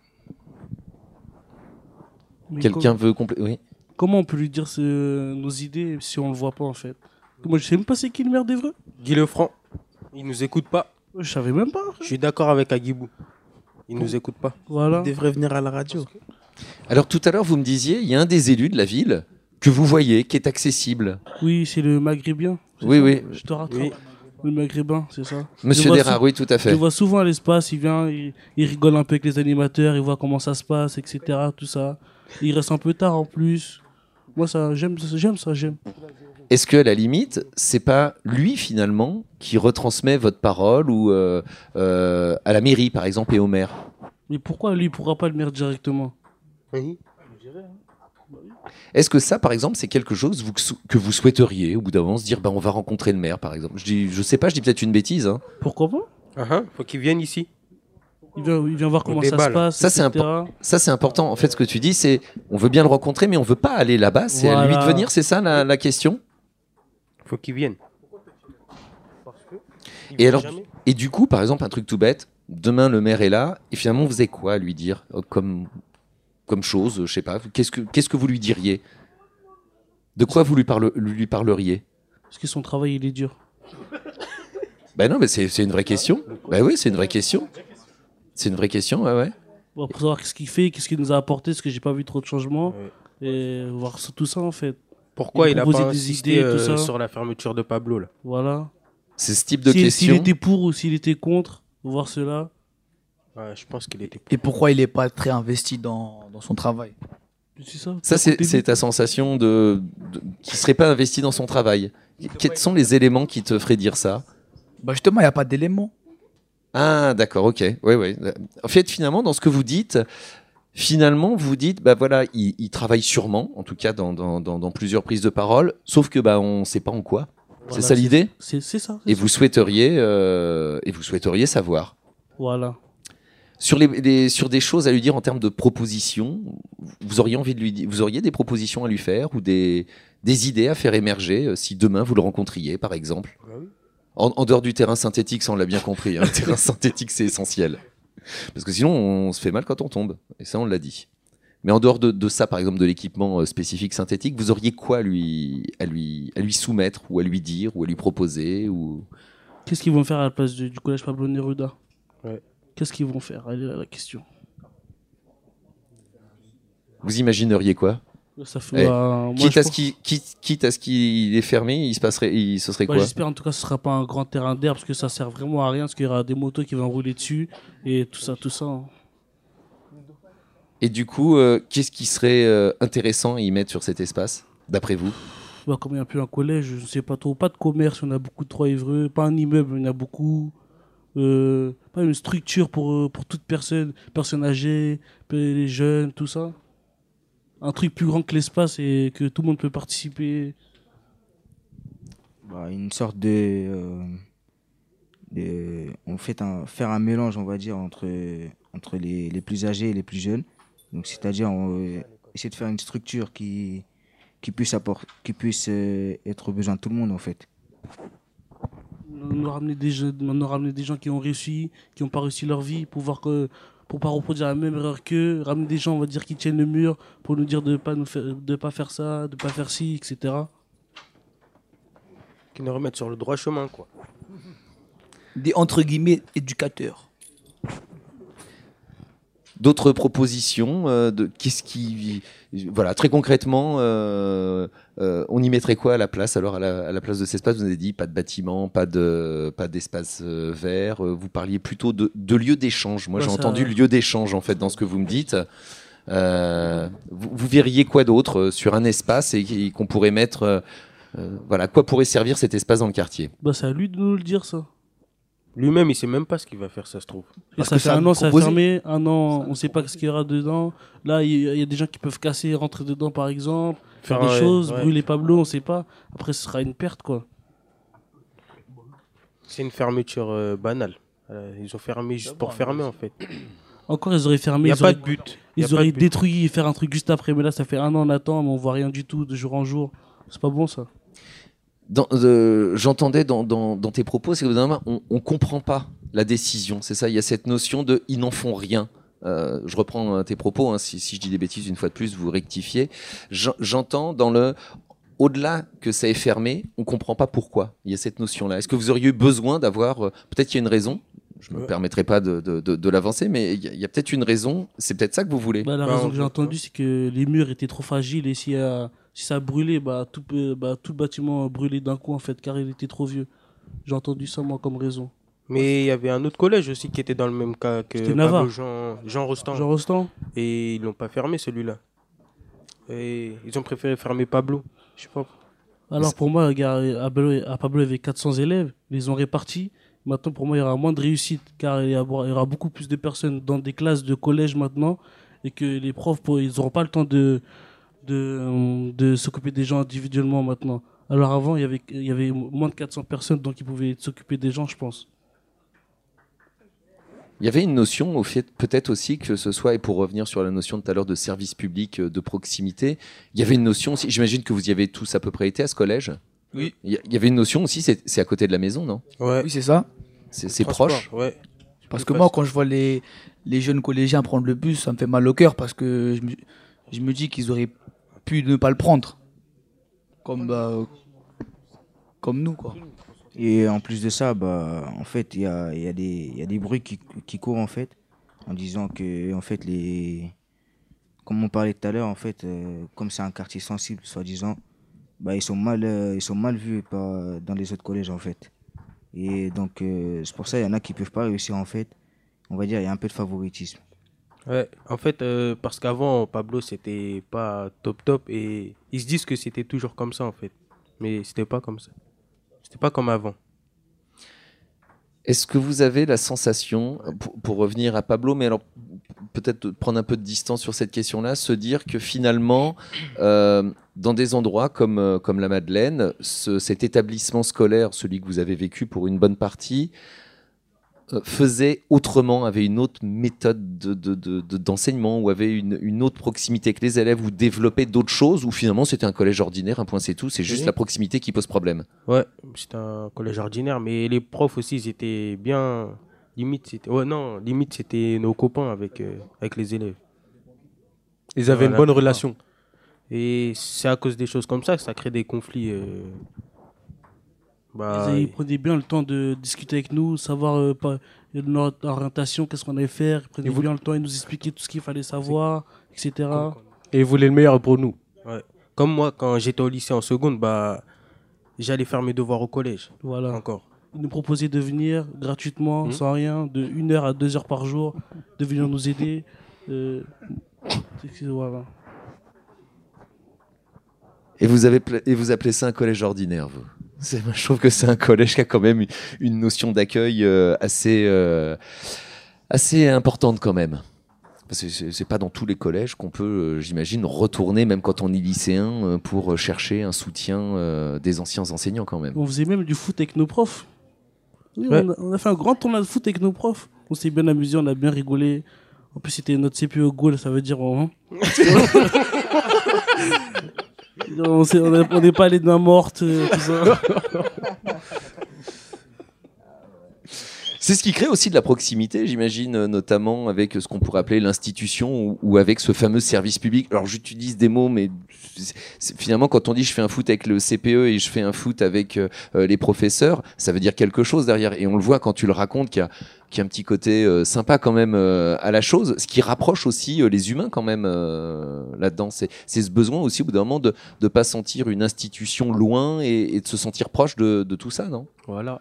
Quelqu'un veut compléter? Oui. Comment on peut lui dire nos idées si on le voit pas en fait? Moi je sais même pas c'est qui le maire d'Evreux. Guy Lefranc, il nous écoute pas. Je savais même pas. Je suis d'accord avec Agibou. Il nous écoute pas. Voilà. Il devrait venir à la radio. Alors tout à l'heure vous me disiez, il y a un des élus de la ville que vous voyez, qui est accessible. Oui, c'est le maghrébien. Oui, oui. Je te rattrape. Oui. Le maghrébin, c'est ça. Monsieur Dérard, oui, tout à fait. Je le vois souvent à l'espace, il vient, il rigole un peu avec les animateurs, il voit comment ça se passe, etc. Tout ça. Il reste un peu tard en plus. Moi, j'aime ça. Est-ce que à la limite, c'est pas lui finalement qui retransmet votre parole ou à la mairie par exemple et au maire? Mais pourquoi lui, il pourra pas le maire directement? Oui. Est-ce que ça, par exemple, c'est quelque chose que vous souhaiteriez au bout d'un moment se dire, on va rencontrer le maire, par exemple? Je sais pas, je dis peut-être une bêtise. Hein. Pourquoi pas? Faut qu'il vienne ici. Il vient voir comment ça se passe. Ça, c'est important. En fait, ce que tu dis, c'est on veut bien le rencontrer, mais on veut pas aller là-bas. C'est à lui de venir, c'est ça la question? Faut qu'il vienne. Et du coup, par exemple, un truc tout bête, demain le maire est là, et finalement, vous avez quoi à lui dire comme chose, je sais pas. Qu'est-ce que vous lui diriez? De quoi vous lui parleriez? Parce que son travail, il est dur. Non, mais c'est une vraie question. Oui, c'est une vraie question. C'est une vraie question, ouais. Bon, pour savoir ce qu'il fait, qu'est-ce qu'il nous a apporté, parce que j'ai pas vu trop de changements. Ouais. Et voir tout ça, en fait. Pourquoi il a pas insisté sur la fermeture de Pablo, là? Voilà. C'est ce type de question. S'il était pour ou s'il était contre, voir cela. Ouais, je pense qu'il était pour. Et pourquoi il n'est pas très investi dans son travail? Ça, c'est ta sensation qu'il ne serait pas investi dans son travail. Quels sont les éléments qui te feraient dire ça? Justement, il n'y a pas d'éléments. Ah, d'accord, ok. Oui. En fait, finalement, dans ce que vous dites, vous dites, il travaille sûrement, en tout cas dans plusieurs prises de parole, sauf que on ne sait pas en quoi. Voilà, c'est ça l'idée? C'est ça. Et vous souhaiteriez savoir. Voilà. Sur des choses à lui dire en termes de propositions, vous auriez envie de vous auriez des propositions à lui faire ou des idées à faire émerger si demain vous le rencontriez, par exemple? Oui. En dehors du terrain synthétique, ça on l'a bien compris. Le terrain synthétique, c'est essentiel. Parce que sinon, on se fait mal quand on tombe. Et ça, on l'a dit. Mais en dehors de ça, par exemple, de l'équipement spécifique synthétique, vous auriez quoi à lui soumettre ou à lui dire ou à lui proposer Qu'est-ce qu'ils vont faire à la place du collège Pablo Neruda? Ouais. Qu'est-ce qu'ils vont faire? Elle est la question. Vous imagineriez quoi? Ça fait, quitte à ce qu'il est fermé, ce serait quoi? J'espère en tout cas que ce ne sera pas un grand terrain d'air parce que ça sert vraiment à rien parce qu'il y aura des motos qui vont rouler dessus et tout ça. Hein. Et du coup, qu'est-ce qui serait intéressant à y mettre sur cet espace, d'après vous? Comme il y a un peu un collège, je ne sais pas trop. Pas de commerce, on a beaucoup de trois Évreux. Pas un immeuble, il y en a beaucoup. Pas une structure pour toute personne âgée, les jeunes, tout ça. Un truc plus grand que l'espace et que tout le monde peut participer. Une sorte de faire un mélange, on va dire, entre les plus âgés et les plus jeunes. Donc, c'est-à-dire essayer de faire une structure qui puisse être au besoin de tout le monde, en fait. Nous ramener des gens qui ont réussi, qui n'ont pas réussi leur vie, pour pas reproduire la même erreur qu'eux, ramener des gens, on va dire, qui tiennent le mur, pour nous dire de pas faire ça, de pas faire ci, etc. Qui nous remettent sur le droit chemin, quoi. Des entre guillemets éducateurs. D'autres propositions qu'est-ce qui, voilà, très concrètement, on y mettrait quoi à la place? Alors à la place de cet espace, vous avez dit pas de bâtiment, pas d'espace vert. Vous parliez plutôt de lieu d'échange. Moi, j'ai entendu lieu d'échange en fait dans ce que vous me dites. Vous verriez quoi d'autre sur un espace et qu'on pourrait mettre, voilà, quoi pourrait servir cet espace dans le quartier? C'est à lui de nous le dire, ça. Lui-même, il sait même pas ce qu'il va faire, ça se trouve. Parce que ça fait un an, ça a fermé. Un an, on sait pas ce qu'il y aura dedans. Là, il y a des gens qui peuvent casser, rentrer dedans, par exemple, faire des choses, brûler Pablo, on sait pas. Après, ce sera une perte, quoi. C'est une fermeture banale. Ils ont fermé juste pour fermer, en fait. Encore, ils auraient fermé. Il n'y a pas de but. Ils auraient détruit et faire un truc juste après. Mais là, ça fait un an, on attend, mais on voit rien du tout, de jour en jour. C'est pas bon, ça. J'entendais dans tes propos, c'est que on comprend pas la décision. C'est ça, il y a cette notion de ils n'en font rien. Je reprends tes propos, hein, si je dis des bêtises une fois de plus, vous rectifiez. J'entends au-delà que ça est fermé, on comprend pas pourquoi. Il y a cette notion-là. Est-ce que vous auriez eu besoin d'avoir, peut-être qu'il y a une raison, je me permettrai pas de l'avancer, mais il y a peut-être une raison. C'est peut-être ça que vous voulez. La raison que j'ai entendue, c'est que les murs étaient trop fragiles et si ça brûlait, tout le bâtiment brûlait d'un coup en fait, car il était trop vieux. J'ai entendu ça moi comme raison. Mais il y avait un autre collège aussi qui était dans le même cas que Jean Rostand. Jean Rostand. Et ils l'ont pas fermé celui-là. Et ils ont préféré fermer Pablo. Je sais pas. Alors pour moi, à Pablo, il y avait 400 élèves, ils les ont répartis. Maintenant, pour moi, il y aura moins de réussite, car il y aura beaucoup plus de personnes dans des classes de collège maintenant, et que les profs, ils n'auront pas le temps de s'occuper des gens individuellement maintenant. Alors avant, il y avait moins de 400 personnes, donc ils pouvaient s'occuper des gens, je pense. Il y avait une notion, au fait, peut-être aussi que ce soit, et pour revenir sur la notion de tout à l'heure de service public de proximité, il y avait une notion aussi, j'imagine que vous y avez tous à peu près été à ce collège. Oui. Il y avait une notion aussi, c'est à côté de la maison, non? Ouais. Oui, c'est ça. C'est proche. Ouais. Parce que moi, quand je vois les jeunes collégiens prendre le bus, ça me fait mal au cœur parce que je me dis qu'ils auraient pu ne pas le prendre. Comme nous, quoi. Et en plus de ça, en fait, il y a des bruits qui courent, en fait, en disant que, en fait, comme on parlait tout à l'heure, en fait, comme c'est un quartier sensible, soi-disant, ils sont mal vus dans les autres collèges, en fait. Et donc, c'est pour ça qu'il y en a qui ne peuvent pas réussir, en fait. On va dire, il y a un peu de favoritisme. Ouais, en fait, parce qu'avant, Pablo, c'était pas top, et ils se disent que c'était toujours comme ça, en fait. Mais c'était pas comme ça. C'était pas comme avant. Est-ce que vous avez la sensation, pour revenir à Pablo, mais alors peut-être prendre un peu de distance sur cette question-là, se dire que finalement, dans des endroits comme la Madeleine, cet établissement scolaire, celui que vous avez vécu pour une bonne partie, faisait autrement, avait une autre méthode d'enseignement, ou avait une autre proximité avec les élèves, ou développait d'autres choses, ou finalement c'était un collège ordinaire, un point c'est tout, c'est juste la proximité qui pose problème? Ouais, c'était un collège ordinaire, mais les profs aussi, ils étaient bien... Limite, c'était nos copains avec les élèves. Ils avaient une bonne relation. Et c'est à cause des choses comme ça que ça crée des conflits. Ils prenaient bien le temps de discuter avec nous, savoir notre orientation, qu'est-ce qu'on allait faire. Ils prenaient bien le temps, ils nous expliquaient tout ce qu'il fallait savoir, etc. Et ils voulaient le meilleur pour nous. Ouais. Comme moi, quand j'étais au lycée en seconde, j'allais faire mes devoirs au collège. Voilà. Encore. Ils nous proposaient de venir gratuitement, sans rien, de 1 heure à 2 heures par jour, de venir nous aider. Voilà. Et vous appelez ça un collège ordinaire, vous? Je trouve que c'est un collège qui a quand même une notion d'accueil assez importante quand même. Parce que c'est pas dans tous les collèges qu'on peut, j'imagine, retourner, même quand on est lycéen, pour chercher un soutien des anciens enseignants quand même. On faisait même du foot avec nos profs. Oui, Ouais. on a fait un grand tournoi de foot avec nos profs. On s'est bien amusé, on a bien rigolé. En plus, c'était notre CPE goal, ça veut dire. On n'est pas allé de main morte, tout ça. C'est ce qui crée aussi de la proximité, j'imagine, notamment avec ce qu'on pourrait appeler l'institution ou avec ce fameux service public. Alors j'utilise des mots, mais finalement quand on dit je fais un foot avec le CPE et je fais un foot avec les professeurs, ça veut dire quelque chose derrière. Et on le voit quand tu le racontes qu'il y a un petit côté sympa quand même à la chose, ce qui rapproche aussi les humains quand même là-dedans. C'est ce besoin aussi au bout d'un moment de ne pas sentir une institution loin et de se sentir proche de tout ça, non ? Voilà.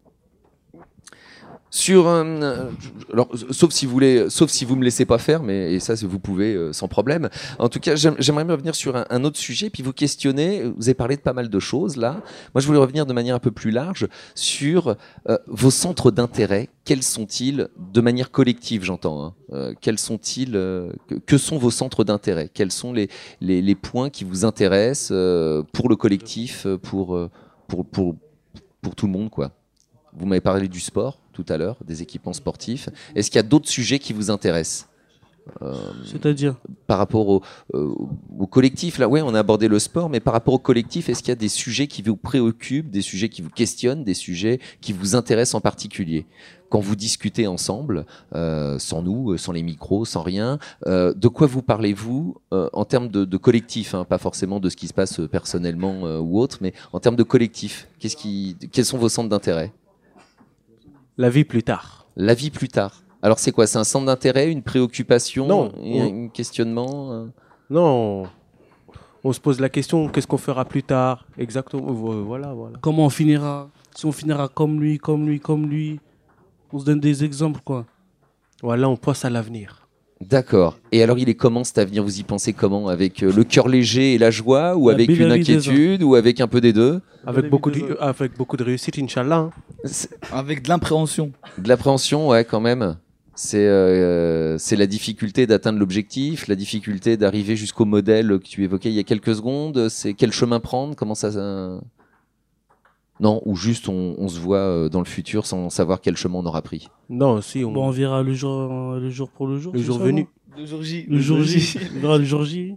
Sur alors, sauf si vous me laissez pas faire, mais et ça vous pouvez sans problème. En tout cas, j'aimerais bien revenir sur un autre sujet, puis vous questionner. Vous avez parlé de pas mal de choses là. Moi, je voulais revenir de manière un peu plus large sur vos centres d'intérêt. Quels sont-ils de manière collective, j'entends. Quels sont-ils que sont vos centres d'intérêt? Quels sont les points qui vous intéressent pour le collectif, pour tout le monde, quoi? Vous m'avez parlé du sport tout à l'heure, des équipements sportifs. Est-ce qu'il y a d'autres sujets qui vous intéressent C'est-à-dire par rapport au collectif? Là, ouais, on a abordé le sport, mais par rapport au collectif, est-ce qu'il y a des sujets qui vous préoccupent, des sujets qui vous questionnent, des sujets qui vous intéressent en particulier? Quand vous discutez ensemble, sans nous, sans les micros, sans rien, de quoi vous parlez-vous en termes de collectif, hein, pas forcément de ce qui se passe personnellement ou autre, mais en termes de collectif, quels sont vos centres d'intérêt? La vie plus tard. La vie plus tard. Alors c'est quoi? C'est un centre d'intérêt, une préoccupation, Non, un questionnement Non, on se pose la question, qu'est-ce qu'on fera plus tard? Exactement, voilà. comment on finira? Si on finira comme lui, comme lui, comme lui. On se donne des exemples, quoi. Voilà, on pense à l'avenir. D'accord. Et alors il est comment cet avenir? Vous y pensez comment? Avec le cœur léger et la joie, ou La avec une bilaridation. inquiétude, ou avec un peu des deux? Avec beaucoup de réussite, Inch'Allah. Hein. Avec de l'impréhension. De l'appréhension, ouais, quand même. C'est la difficulté d'atteindre l'objectif, la difficulté d'arriver jusqu'au modèle que tu évoquais il y a quelques secondes. C'est quel chemin prendre? Comment ça... Non, ou juste on se voit dans le futur sans savoir quel chemin on aura pris. Non, si, Bon, on verra le jour pour le jour. le c'est jour ça, venu. non Le jour J. Le jour J. On verra le jour J.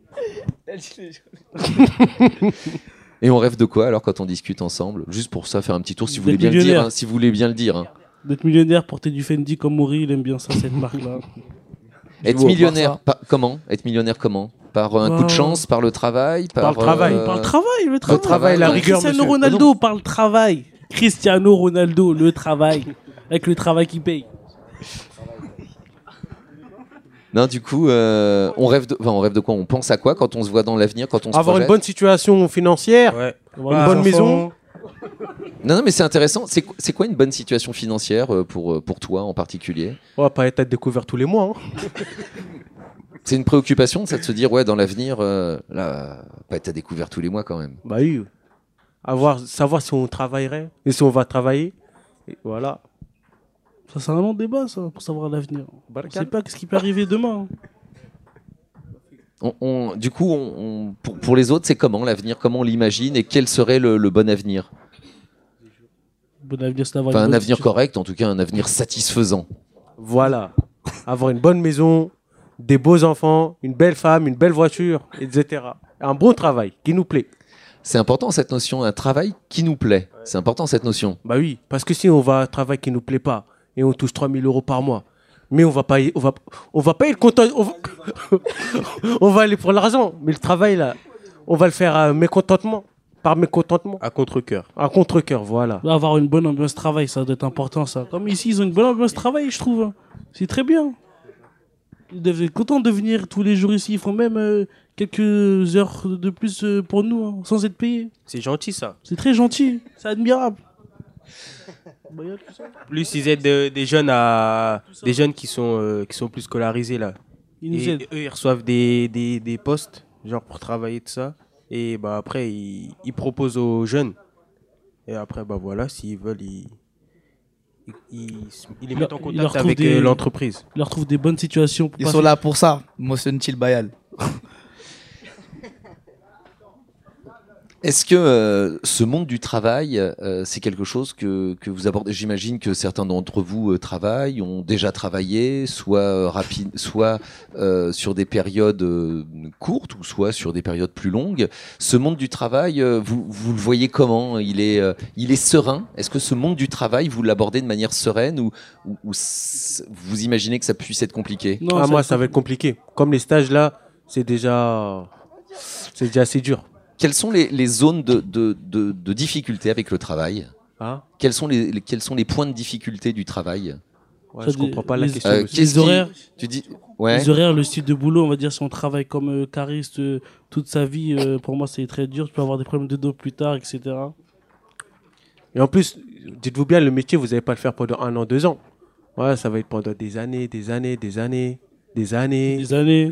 Et on rêve de quoi alors quand on discute ensemble? Juste pour ça, faire un petit tour si vous voulez D'être bien le dire. millionnaire. Hein, si vous voulez bien le dire. Hein. D'être millionnaire, porter du Fendi comme Maury, il aime bien ça, cette marque-là. Être vois, millionnaire, comment? Être millionnaire comment? Par un coup de chance, par le travail, Par le travail. Par le travail, le travail. travail, la Comme rigueur, Cristiano monsieur. Ronaldo, par le travail. Cristiano Ronaldo, le travail. Avec le travail qui paye. Non, du coup, on rêve de quoi? On pense à quoi quand on se voit dans l'avenir, quand on se Avoir une projette? bonne situation financière, Ouais. une bonne maison. Non, mais c'est intéressant. C'est quoi une bonne situation financière pour toi en particulier? On va pas être à découvert tous les mois. Hein. C'est une préoccupation, ça, de se dire, ouais, dans l'avenir, là, pas être à découvert tous les mois quand même. Bah oui. Savoir si on travaillerait et si on va travailler. Et voilà. Ça, c'est un long débat, ça, pour savoir l'avenir. On ne Barkan. sait pas ce qui peut arriver demain. Du coup, pour les autres, c'est comment l'avenir? Comment on l'imagine et quel serait le bon avenir? Bon avenir, c'est d'avoir Enfin, une un bonne avenir situation. correct, en tout cas, un avenir satisfaisant. Voilà. Avoir une bonne maison, des beaux enfants, une belle femme, une belle voiture, etc. Un bon travail qui nous plaît. C'est important cette notion, un travail qui nous plaît. C'est important cette notion. Bah oui, parce que si on va à un travail qui nous plaît pas et on touche 3 000 € par mois, mais on va pas y être content, on va aller pour l'argent, mais le travail là, on va le faire par mécontentement, À contre-cœur. à contre-cœur, voilà. Avoir une bonne ambiance travail, ça doit être important, ça. Comme ici, ils ont une bonne ambiance travail, je trouve. C'est très bien. Ils doivent être contents de venir tous les jours ici. Ils font même quelques heures de plus pour nous, hein, sans être payés. C'est gentil ça. C'est très gentil. C'est admirable. Plus ils aident des jeunes qui sont plus scolarisés là. Ils nous Et aident. eux ils reçoivent des postes genre pour travailler tout ça. Et bah après ils proposent aux jeunes. Et après bah voilà s'ils veulent ils les mettent en Ils leur contact trouvent avec des- l'entreprise. Ils leur trouvent des bonnes situations. Pour Ils pas sont faire- là pour ça, Motion Chill Bayal. Est-ce que ce monde du travail, c'est quelque chose que vous abordez? J'imagine que certains d'entre vous travaillent, ont déjà travaillé, soit soit sur des périodes courtes, ou soit sur des périodes plus longues. Ce monde du travail, vous le voyez comment? Il est serein? Est-ce que ce monde du travail, vous l'abordez de manière sereine, ou vous imaginez que ça puisse être compliqué? Non, moi, ça va être compliqué. Comme les stages là, c'est déjà assez dur. Quelles sont les zones de difficulté avec le travail? Quels sont les points de difficulté du travail? Ouais, je comprends pas la question. Les horaires, tu dis, ouais. les horaires, le style de boulot, on va dire, si on travaille comme cariste toute sa vie, pour moi, c'est très dur. Tu peux avoir des problèmes de dos plus tard, etc. Et en plus, dites-vous bien, le métier, vous n'allez pas le faire pendant 1 an, 2 ans. Ouais, ça va être pendant des années. Des années.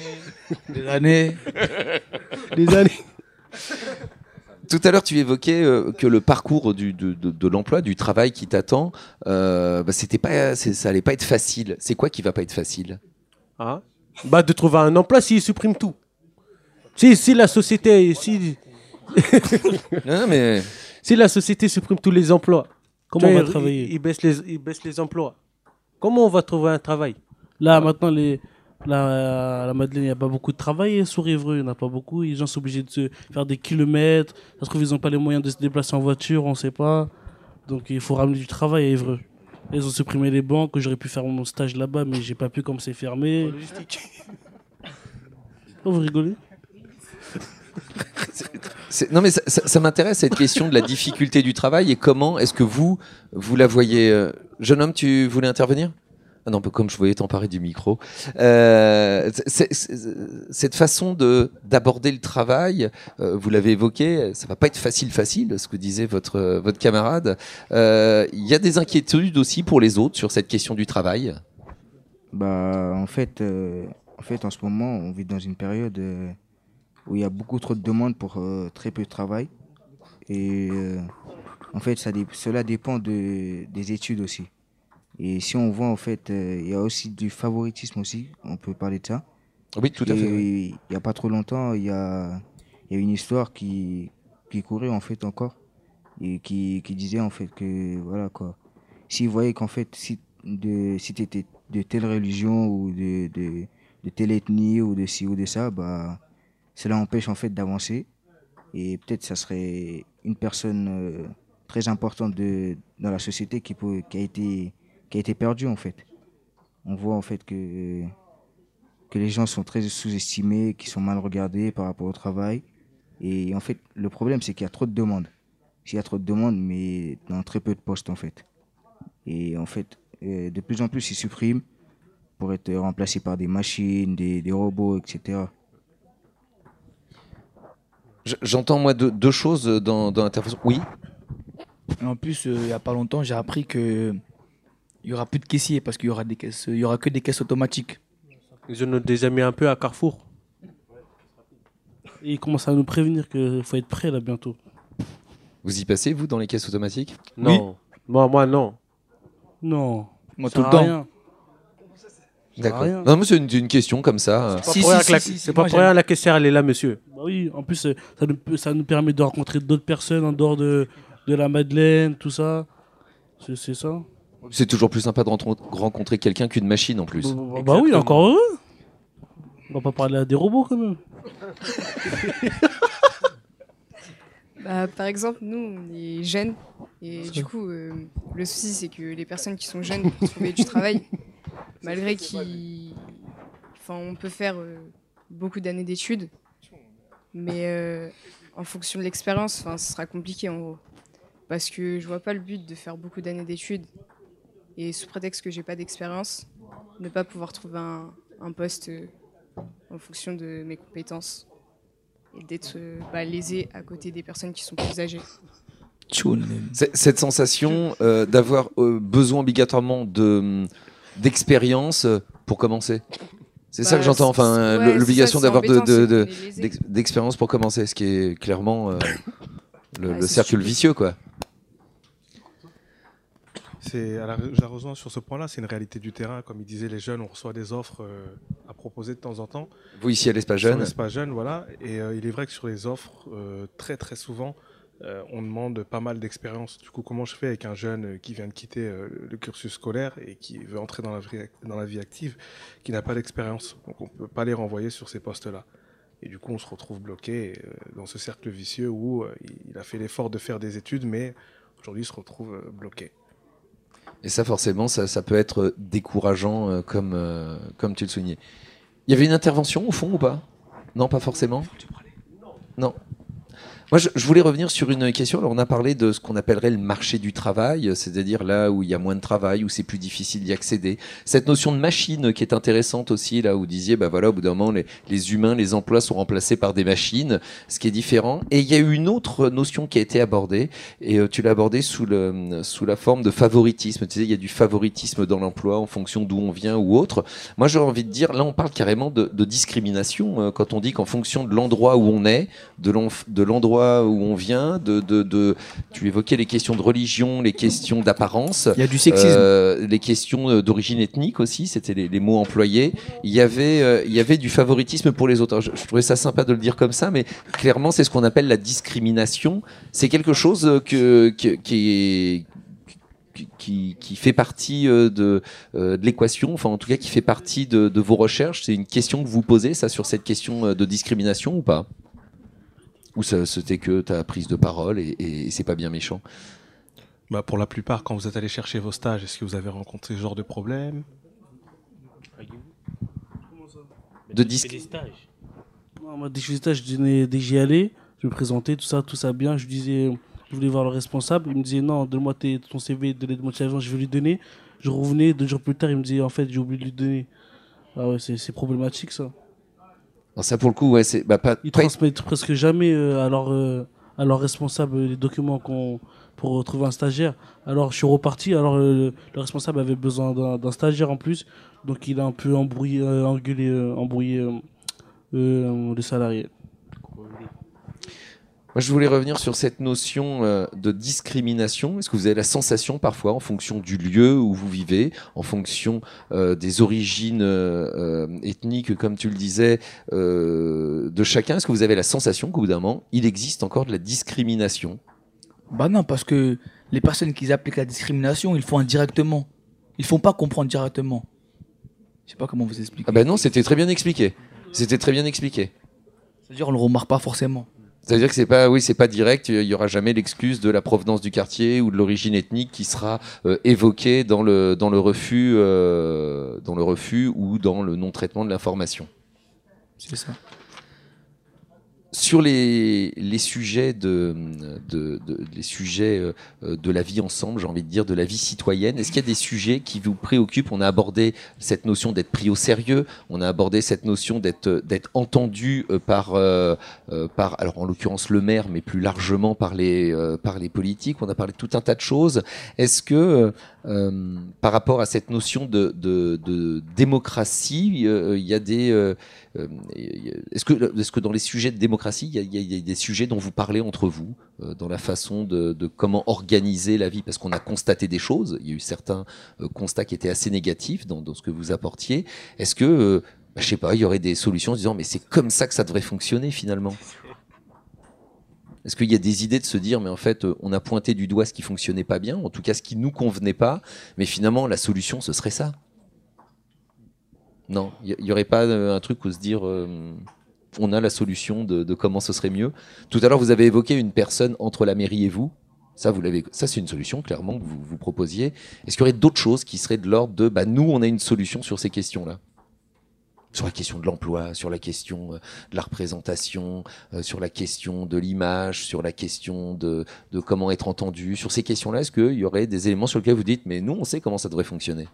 Tout à l'heure, tu évoquais que le parcours de l'emploi, du travail qui t'attend, ça allait pas être facile. C'est quoi qui va pas être facile? De trouver un emploi s'ils suppriment tout. Si la société, Non, mais si la société supprime tous les emplois, Comment on va travailler? Ils baissent les emplois. Comment on va trouver un travail? Là, maintenant, la Madeleine, il n'y a pas beaucoup de travail sur Évreux, il n'y en a pas beaucoup. Les gens sont obligés de se faire des kilomètres. Ça se trouve, ils n'ont pas les moyens de se déplacer en voiture, on ne sait pas. Donc, il faut ramener du travail à Évreux. Ils ont supprimé les banques, j'aurais pu faire mon stage là-bas, mais j'ai pas pu comme c'est fermé. Oh, vous rigolez? Non, mais ça m'intéresse, cette question de la difficulté du travail, et comment est-ce que vous la voyez? Jeune homme, tu voulais intervenir? Ah non, comme je voyais t'emparer du micro. Cette façon d'aborder le travail, vous l'avez évoqué, ça va pas être facile, ce que disait votre camarade. Il y a des inquiétudes aussi pour les autres sur cette question du travail? En fait, en ce moment, on vit dans une période où il y a beaucoup trop de demandes pour très peu de travail. Et en fait, cela dépend des études aussi. Et si on voit, en fait, il y a aussi du favoritisme aussi, on peut parler de ça. Oui, tout à fait. Oui. Il n'y a pas trop longtemps, il y a une histoire qui courait, en fait, encore, et qui disait, en fait, que, voilà, quoi. S'ils voyaient qu'en fait, si tu étais de telle religion ou de telle ethnie ou de ci ou de ça, cela empêche, en fait, d'avancer. Et peut-être ça serait une personne très importante dans la société qui a été perdu, en fait. On voit en fait que les gens sont très sous-estimés, qu'ils sont mal regardés par rapport au travail. Et en fait, le problème, c'est qu'il y a trop de demandes. S'il y a trop de demandes, mais dans très peu de postes, en fait. Et en fait, de plus en plus, ils suppriment pour être remplacés par des machines, des robots, etc. J'entends, moi, deux choses dans l'intervention. Oui. En plus, il n'y a pas longtemps, j'ai appris que il n'y aura plus de caissiers parce qu'il y aura il y aura que des caisses automatiques. Ils ont déjà mis un peu à Carrefour. Et ils commencent à nous prévenir qu'il faut être prêt là bientôt. Vous y passez, vous, dans les caisses automatiques? Non. Oui. Moi, non. Non. Moi, tout le temps. D'accord. Non, mais c'est une question comme ça. C'est pas pour rien la caissière, elle est là, monsieur. Bah oui, en plus, ça nous permet de rencontrer d'autres personnes en dehors de la Madeleine, tout ça. C'est ça. C'est toujours plus sympa de rencontrer quelqu'un qu'une machine en plus. Bah oui, encore heureux. On va pas parler à des robots quand même. Par exemple, nous, on est jeunes. Et du coup, le souci, c'est que les personnes qui sont jeunes pour trouver du travail, malgré on peut faire beaucoup d'années d'études, mais en fonction de l'expérience, ce sera compliqué en gros. Parce que je vois pas le but de faire beaucoup d'années d'études et sous prétexte que j'ai pas d'expérience, ne pas pouvoir trouver un poste en fonction de mes compétences et d'être lésé à côté des personnes qui sont plus âgées. Cette sensation d'avoir besoin obligatoirement d'expérience pour commencer. C'est ça que j'entends, l'obligation d'avoir d'expérience pour commencer, ce qui est clairement le cercle vicieux, quoi. Je la rejoins sur ce point-là, c'est une réalité du terrain. Comme il disait, les jeunes, on reçoit des offres à proposer de temps en temps. Vous, ici, à l'Espace Sur Jeune. l'Espace Jeune, voilà. Et il est vrai que sur les offres, très très souvent, on demande pas mal d'expérience. Du coup, comment je fais avec un jeune qui vient de quitter le cursus scolaire et qui veut entrer dans la vie active, qui n'a pas d'expérience. Donc on ne peut pas les renvoyer sur ces postes-là. Et du coup, on se retrouve bloqué dans ce cercle vicieux où il a fait l'effort de faire des études, mais aujourd'hui, il se retrouve bloqué. Et ça, forcément, ça peut être décourageant, comme tu le soulignais. Il y avait une intervention, au fond, ou pas? Non, pas forcément. Non. Moi, je voulais revenir sur une question. Alors, on a parlé de ce qu'on appellerait le marché du travail, c'est-à-dire là où il y a moins de travail, où c'est plus difficile d'y accéder. Cette notion de machine qui est intéressante aussi, là où vous disiez, bah voilà, au bout d'un moment, les humains, les emplois sont remplacés par des machines, ce qui est différent. Et il y a eu une autre notion qui a été abordée, et tu l'as abordée sous la forme de favoritisme. Tu disais, il y a du favoritisme dans l'emploi en fonction d'où on vient ou autre. Moi, j'aurais envie de dire, là, on parle carrément de discrimination quand on dit qu'en fonction de l'endroit où on est, de l'endroit où on vient, tu évoquais les questions de religion, les questions d'apparence. Il y a du sexisme. Les questions d'origine ethnique aussi, c'était les mots employés. Il y avait du favoritisme pour les autres. Je trouvais ça sympa de le dire comme ça, mais clairement, c'est ce qu'on appelle la discrimination. C'est quelque chose qui fait partie de l'équation, enfin en tout cas qui fait partie de vos recherches. C'est une question que vous posez, ça, sur cette question de discrimination ou pas? Ou c'était que ta prise de parole et c'est pas bien méchant? Bah, pour la plupart, quand vous êtes allé chercher vos stages, est-ce que vous avez rencontré ce genre de problème? Des stages. Moi, dès que je faisais des stages, dès que j'y allais, je me présentais, tout ça bien. Je disais, je voulais voir le responsable. Il me disait, non, donne-moi ton CV, donne-moi ton CV, je vais lui donner. Je revenais 2 jours plus tard, il me disait, en fait, j'ai oublié de lui donner. Ah ouais, c'est problématique, ça. Alors ça, pour le coup, ouais, c'est Ils transmettent presque jamais à leur responsable les documents pour trouver un stagiaire. Alors je suis reparti, alors le responsable avait besoin d'un stagiaire en plus, donc il a un peu embrouillé les salariés. Moi, je voulais revenir sur cette notion de discrimination. Est-ce que vous avez la sensation parfois, en fonction du lieu où vous vivez, en fonction des origines ethniques, comme tu le disais, de chacun, est-ce que vous avez la sensation qu'au bout d'un moment, il existe encore de la discrimination? Bah non, parce que les personnes qui appliquent la discrimination, ils font indirectement. Ils font pas comprendre directement. Je sais pas comment vous expliquer. Ah ben non, c'était très bien expliqué. C'était très bien expliqué. C'est-à-dire on le remarque pas forcément. C'est-à-dire que c'est pas direct, il y aura jamais l'excuse de la provenance du quartier ou de l'origine ethnique qui sera évoquée dans le refus ou dans le non-traitement de l'information. C'est ça. Sur les sujets de la vie ensemble, j'ai envie de dire, de la vie citoyenne, est-ce qu'il y a des sujets qui vous préoccupent? On a abordé cette notion d'être pris au sérieux, on a abordé cette notion d'être entendu par alors en l'occurrence le maire, mais plus largement par les politiques. On a parlé de tout un tas de choses. Est-ce que par rapport à cette notion de démocratie, il y a des est-ce que dans les sujets de démocratie, il y a des sujets dont vous parlez entre vous, dans la façon de comment organiser la vie? Parce qu'on a constaté des choses, il y a eu certains constats qui étaient assez négatifs dans ce que vous apportiez. Est-ce que, je sais pas, il y aurait des solutions en se disant, mais c'est comme ça que ça devrait fonctionner finalement? Est-ce qu'il y a des idées de se dire, mais en fait, on a pointé du doigt ce qui fonctionnait pas bien, en tout cas ce qui nous convenait pas, mais finalement, la solution, ce serait ça? Non, il n'y aurait pas un truc où se dire on a la solution de comment ce serait mieux. Tout à l'heure, vous avez évoqué une personne entre la mairie et vous. Ça, c'est une solution clairement que vous proposiez. Est-ce qu'il y aurait d'autres choses qui seraient de l'ordre de nous, on a une solution sur ces questions-là? Sur la question de l'emploi, sur la question de la représentation, sur la question de l'image, sur la question de comment être entendu. Sur ces questions-là, est-ce qu'il y aurait des éléments sur lesquels vous dites mais nous, on sait comment ça devrait fonctionner?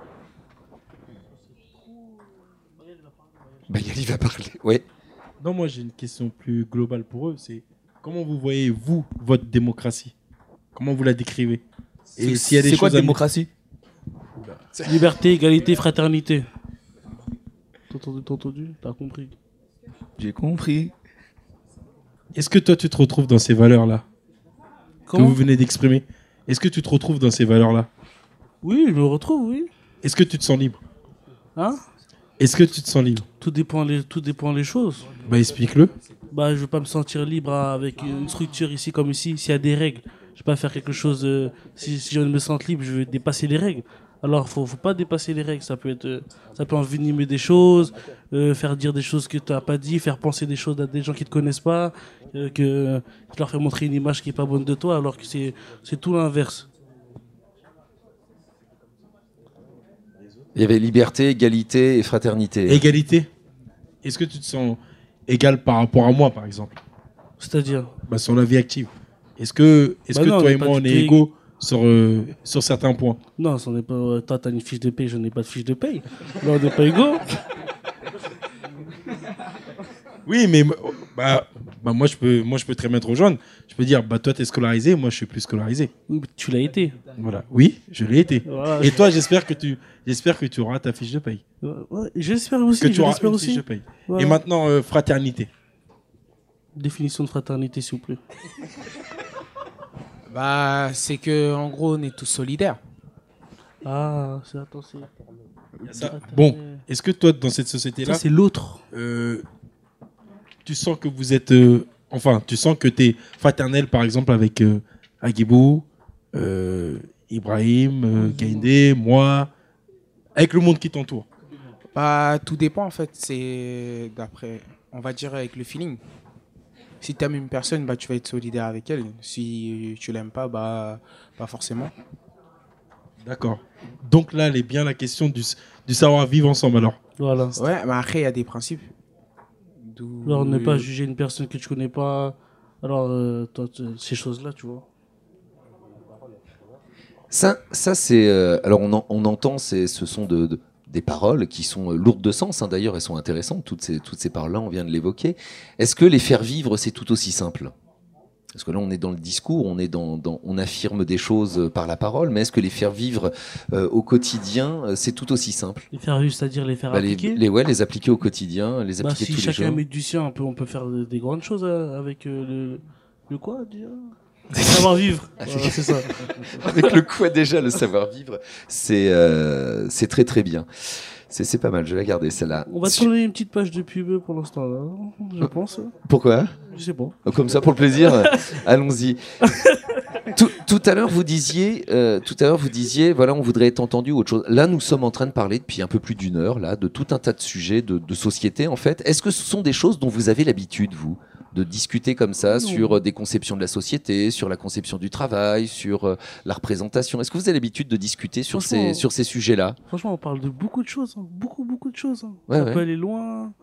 Yaeli va parler, oui. Non, moi j'ai une question plus globale pour eux. C'est comment vous voyez, vous, votre démocratie? Comment vous la décrivez? Et s'il y a des choses quoi démocratie? Liberté, égalité, fraternité. T'as entendu? T'as compris? J'ai compris. Est-ce que toi tu te retrouves dans ces valeurs-là que vous venez d'exprimer? Est-ce que tu te retrouves dans ces valeurs-là? Oui, je me retrouve, oui. Est-ce que tu te sens libre? Hein? Est-ce que tu te sens libre? Tout dépend les choses. Bah explique-le. Bah, je veux pas me sentir libre avec une structure ici comme ici. S'il y a des règles, je vais pas faire quelque chose. Si je me sens libre, je veux dépasser les règles. Alors, faut pas dépasser les règles. Ça peut envenimer des choses, faire dire des choses que tu n'as pas dit, faire penser des choses à des gens qui te connaissent pas, que tu leur fais montrer une image qui est pas bonne de toi, alors que c'est tout l'inverse. Il y avait liberté, égalité et fraternité. Égalité. Est-ce que tu te sens égal par rapport à moi, par exemple? C'est-à-dire? Bah, sur la vie active. Est-ce que non, toi et on moi, est on pas est du tout égaux sur certains points? Non, ça n'est pas. Toi, t'as une fiche de paye, je n'ai pas de fiche de paye. Là, on n'est pas égaux. Oui, mais moi, je peux très bien te rejoindre. Je peux dire, bah, toi, t'es scolarisé, moi, je suis plus scolarisé. Oui, mais tu l'as été. Voilà. Oui, je l'ai été. Voilà. Et toi, j'espère que tu auras ta fiche de paye. Ouais, j'espère aussi. Que tu auras j'espère une aussi. fiche de paye. Voilà. Et maintenant, fraternité. Définition de fraternité, s'il vous plaît. Bah, c'est que en gros, on est tous solidaires. Ah, c'est attention. Bon, est-ce que toi, dans cette société-là, Ça, c'est l'autre. tu sens que vous êtes... tu sens que tu es fraternel, par exemple, avec Agibou, Ibrahim, Kainde, moi, avec le monde qui t'entoure? Bah, tout dépend en fait. C'est d'après, on va dire avec le feeling. Si tu aimes une personne, bah, tu vas être solidaire avec elle. Si tu l'aimes pas, bah, pas forcément. D'accord. Donc là, elle est bien la question du savoir-vivre ensemble, alors. Voilà. Ouais, mais après, il y a des principes. Alors, ne pas juger une personne que tu connais pas. Alors, ces choses-là, tu vois. Ça c'est. Alors, on entend, ce sont des paroles qui sont lourdes de sens. Hein, d'ailleurs, elles sont intéressantes. Toutes ces paroles-là, on vient de l'évoquer. Est-ce que les faire vivre, c'est tout aussi simple? Parce que là, on est dans le discours, on affirme des choses par la parole, mais est-ce que les faire vivre au quotidien, c'est tout aussi simple? Les faire vivre, c'est-à-dire les faire appliquer. Les appliquer au quotidien, les appliquer si tous les chacun jours. met du sien, on peut faire des grandes choses avec le quoi déjà? Le savoir-vivre. Voilà, c'est ça. Avec le quoi déjà, le savoir-vivre, c'est très très bien. C'est pas mal, je vais la garder celle-là. On va tourner une petite page de pub pour l'instant, là, je pense. Pourquoi? Je sais pas. Comme ça, pour le plaisir. Allons-y. Tout à l'heure, vous disiez, voilà, on voudrait être entendu ou autre chose. Là, nous sommes en train de parler depuis un peu plus d'une heure, là, de tout un tas de sujets, de société, en fait. Est-ce que ce sont des choses dont vous avez l'habitude, vous, de discuter comme ça sur des conceptions de la société, sur la conception du travail, sur la représentation? Est-ce que vous avez l'habitude de discuter sur ces sujets-là? Franchement, on parle de beaucoup de choses, hein. Beaucoup de choses. Hein. Ouais, Ça ouais. peut aller loin.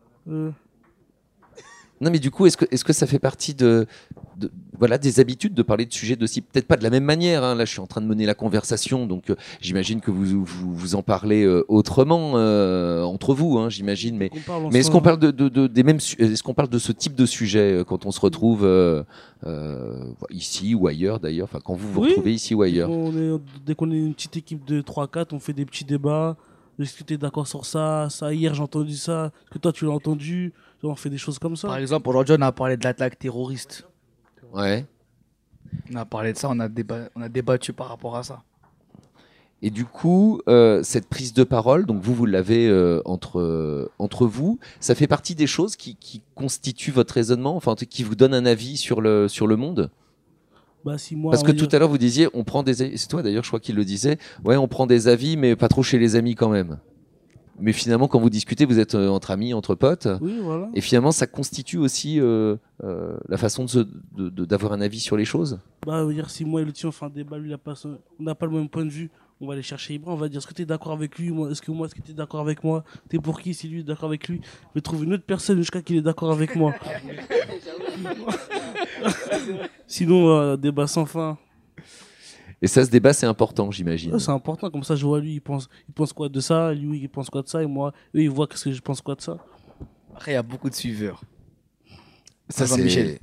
Non, mais du coup, est-ce que ça fait partie voilà, des habitudes de parler de sujets de ci, peut-être pas de la même manière, hein. Là, je suis en train de mener la conversation, donc j'imagine que vous en parlez autrement entre vous, hein, j'imagine. Mais est-ce qu'on parle est-ce qu'on parle de ce type de sujet quand on se retrouve ici ou ailleurs, d'ailleurs, enfin quand vous retrouvez ici ou ailleurs? Dès qu'on est une petite équipe de 3-4, on fait des petits débats. Est-ce que tu es d'accord sur ça? Hier, j'ai entendu ça. Est-ce que toi, tu l'as entendu? On fait des choses comme ça. Par exemple, aujourd'hui, on a parlé de l'attaque terroriste. Ouais. On a parlé de ça, on a débattu par rapport à ça. Et du coup, cette prise de parole, donc vous l'avez entre vous, ça fait partie des choses qui constituent votre raisonnement, enfin qui vous donnent un avis sur le monde? Bah, si moi, parce que tout à l'heure vous disiez, on prend des avis, c'est toi d'ailleurs je crois qu'il le disait, ouais on prend des avis mais pas trop chez les amis quand même. Mais finalement quand vous discutez vous êtes entre amis, entre potes, oui, voilà. Et finalement ça constitue aussi la façon d'avoir un avis sur les choses. Bah, dire si moi et le tien on fait un débat, lui on n'a pas le même point de vue, on va aller chercher Ibra, on va dire est-ce que tu es d'accord avec lui, est-ce que tu es d'accord avec moi, t'es pour qui, si lui est d'accord avec lui, je vais trouver une autre personne jusqu'à qu'il est d'accord avec moi. Sinon débat sans fin. Et ça, ce débat, c'est important, j'imagine. Ouais, c'est important, comme ça je vois lui, il pense quoi de ça, lui il pense quoi de ça, et moi, eux ils voient qu'est-ce que je pense quoi de ça. Après, il y a beaucoup de suiveurs. Ça, Jean-Michel.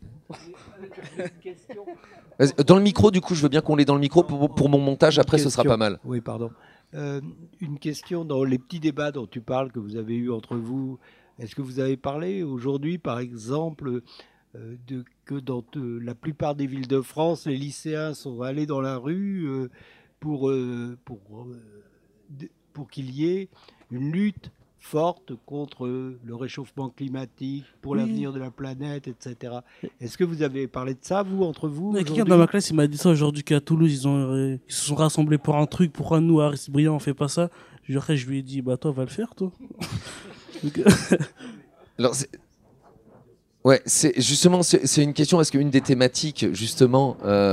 Dans le micro, du coup, je veux bien qu'on l'ait dans le micro pour mon montage, après ce sera pas mal. Oui, pardon. Une question dans les petits débats dont tu parles, que vous avez eu entre vous. Est-ce que vous avez parlé aujourd'hui, par exemple, que dans la plupart des villes de France, les lycéens sont allés dans la rue pour qu'il y ait une lutte forte contre le réchauffement climatique, pour Oui. l'avenir de la planète, etc. Est-ce que vous avez parlé de ça, vous, entre vous Quelqu'un aujourd'hui dans ma classe, il m'a dit ça aujourd'hui qu'à Toulouse, ils se sont rassemblés pour un truc. Pourquoi nous, à Briand, on fait pas ça? Après, je lui ai dit, bah toi, va le faire, toi. Donc, Alors, ouais, c'est une question parce qu'une des thématiques justement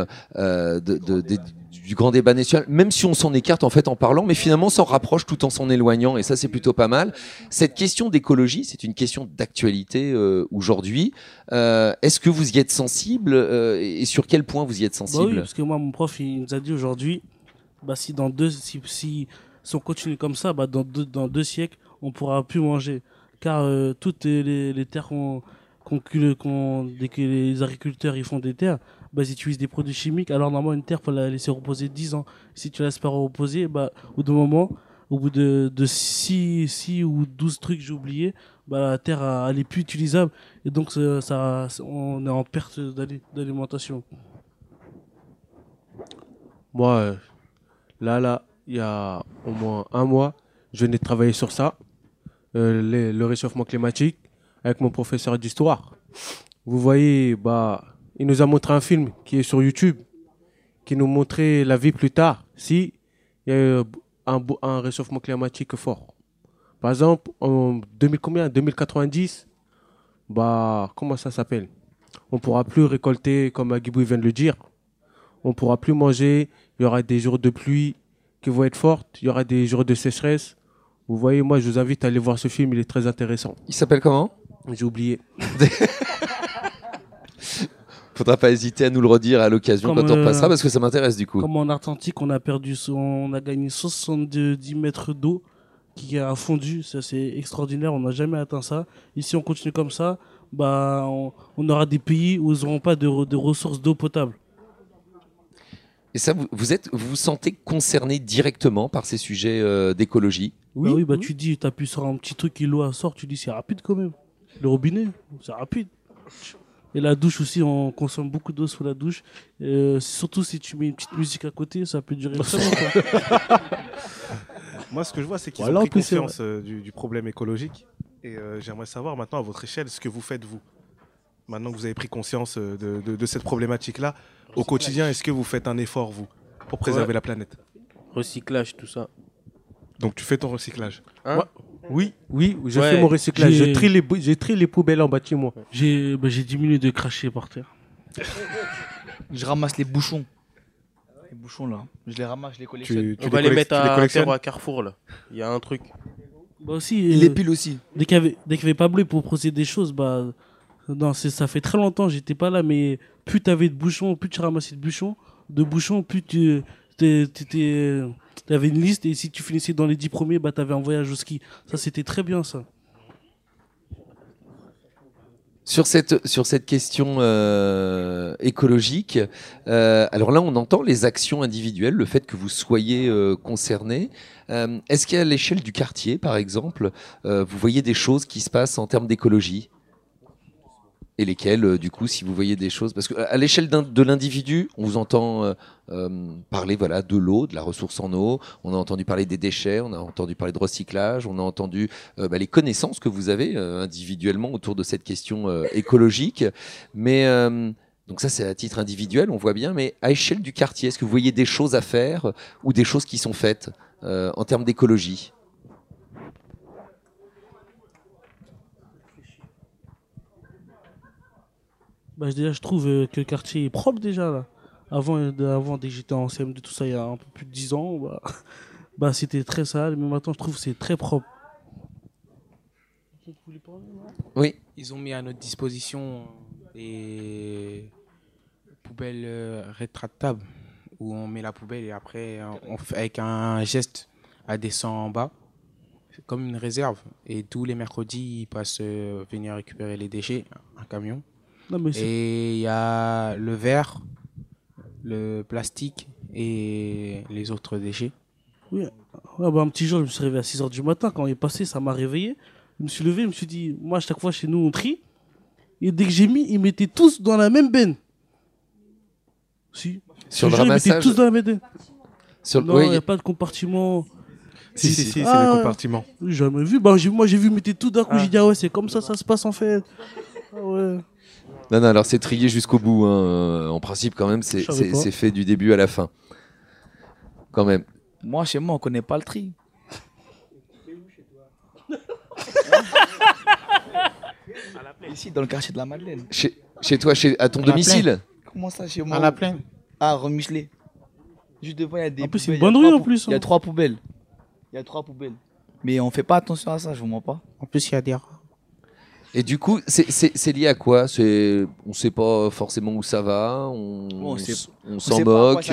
du grand débat national, même si on s'en écarte en fait en parlant, mais finalement s'en rapproche tout en s'en éloignant, et ça c'est plutôt pas mal. Cette question d'écologie, c'est une question d'actualité aujourd'hui. Est-ce que vous y êtes sensible et sur quel point vous y êtes bah sensible? oui, parce que moi, mon prof, il nous a dit aujourd'hui, bah si on continue comme ça, bah dans 2 siècles, on pourra plus manger, car toutes les terres dès que les agriculteurs ils font des terres, bah, ils utilisent des produits chimiques. Alors normalement une terre faut la laisser reposer 10 ans. Si tu la laisses pas reposer, bah au bout de 6 ou 12 trucs j'ai oublié, bah la terre elle est plus utilisable et donc on est en perte d'alimentation. Moi, là, il y a au moins un mois, je venais de travailler sur ça, le réchauffement climatique, avec mon professeur d'histoire. Vous voyez, il nous a montré un film qui est sur YouTube, qui nous montrait la vie plus tard, si il y a eu un réchauffement climatique fort. Par exemple, en 2090, comment ça s'appelle? On ne pourra plus récolter, comme Agibou vient de le dire. On ne pourra plus manger, il y aura des jours de pluie qui vont être fortes, il y aura des jours de sécheresse. Vous voyez, moi, je vous invite à aller voir ce film, il est très intéressant. Il s'appelle comment? J'ai oublié. Faudra pas hésiter à nous le redire à l'occasion quand on passera, parce que ça m'intéresse du coup. Comme en Atlantique, on a gagné 70 mètres d'eau qui a fondu, ça c'est extraordinaire, on n'a jamais atteint ça. Ici on continue comme ça, on aura des pays où ils n'auront pas de ressources d'eau potable. Et ça, vous vous sentez concerné directement par ces sujets d'écologie? Oui, tu dis, tu appuies sur un petit truc et l'eau sort, tu dis c'est rapide quand même. Le robinet, c'est rapide. Et la douche aussi, on consomme beaucoup d'eau sous la douche. Surtout si tu mets une petite musique à côté, ça peut durer très longtemps. Moi, ce que je vois, c'est qu'ils ont pris conscience du problème écologique. Et j'aimerais savoir maintenant, à votre échelle, ce que vous faites, vous. Maintenant que vous avez pris conscience de cette problématique-là, au quotidien, est-ce que vous faites un effort, vous, pour préserver la planète? Recyclage, tout ça. Donc tu fais ton recyclage? Hein? Oui, je fais mon recyclage. Je trie les poubelles en bas de chez moi. J'ai diminué de cracher par terre. Je ramasse les bouchons. Les bouchons là, je les ramasse, je les collectionne. On va les mettre à terre à Carrefour là. Il y a un truc. Aussi, les piles aussi. Dès qu'il y avait Pablo pour procéder des choses, ça fait très longtemps, j'étais pas là, mais plus t'avais de bouchons, plus tu ramassais de bouchons, plus tu avais une liste, et si tu finissais dans les 10 premiers, t'avais un voyage au ski. Ça, c'était très bien, ça. Sur cette question écologique, alors là, on entend les actions individuelles, le fait que vous soyez concernés. Est-ce qu'à l'échelle du quartier, par exemple, vous voyez des choses qui se passent en termes d'écologie? Et lesquelles, du coup, si vous voyez des choses? Parce qu'à l'échelle de l'individu, on vous entend parler de l'eau, de la ressource en eau, on a entendu parler des déchets, on a entendu parler de recyclage, on a entendu les connaissances que vous avez individuellement autour de cette question écologique. Mais donc ça, c'est à titre individuel, on voit bien, mais à échelle du quartier, est-ce que vous voyez des choses à faire ou des choses qui sont faites en termes d'écologie? Déjà, je trouve que le quartier est propre déjà là. Avant, dès que j'étais en CM2, tout ça, il y a un peu plus de 10 ans, c'était très sale, mais maintenant je trouve que c'est très propre. Oui. Ils ont mis à notre disposition des poubelles rétractables où on met la poubelle et après on fait avec un geste, elle descend en bas. C'est comme une réserve. Et tous les mercredis, ils passent venir récupérer les déchets, un camion. Et il y a le verre, le plastique et les autres déchets. Oui, un petit jour, je me suis réveillé à 6h du matin. Quand il est passé, ça m'a réveillé. Je me suis levé, je me suis dit, moi, à chaque fois, chez nous, on trie. Et dès que j'ai mis, ils mettaient tous dans la même benne. Si. Sur le ramassage. Ils mettaient tous dans la même benne. Non, il n'y a pas de compartiment. Si, c'est les compartiments. J'ai jamais vu. Bah, moi, j'ai vu, mais tout d'un coup, j'ai dit, ah ouais, c'est comme ça se passe en fait. Ah ouais. Non, alors c'est trié jusqu'au bout. Hein. En principe, quand même, c'est fait du début à la fin. Quand même. Moi, chez moi, on connaît pas le tri. Ici, dans le quartier de la Madeleine. Chez toi, à ton domicile? Comment ça, chez moi? À la plaine. Ah, Remichelet. Juste devant, il y a des. En plus, c'est une bonne rue en plus. Il y a 3 poubelles. Mais on fait pas attention à ça, je vous mens pas. En plus, il y a des rats. Et du coup, c'est lié à quoi? On sait pas forcément où ça va, on s'en moque,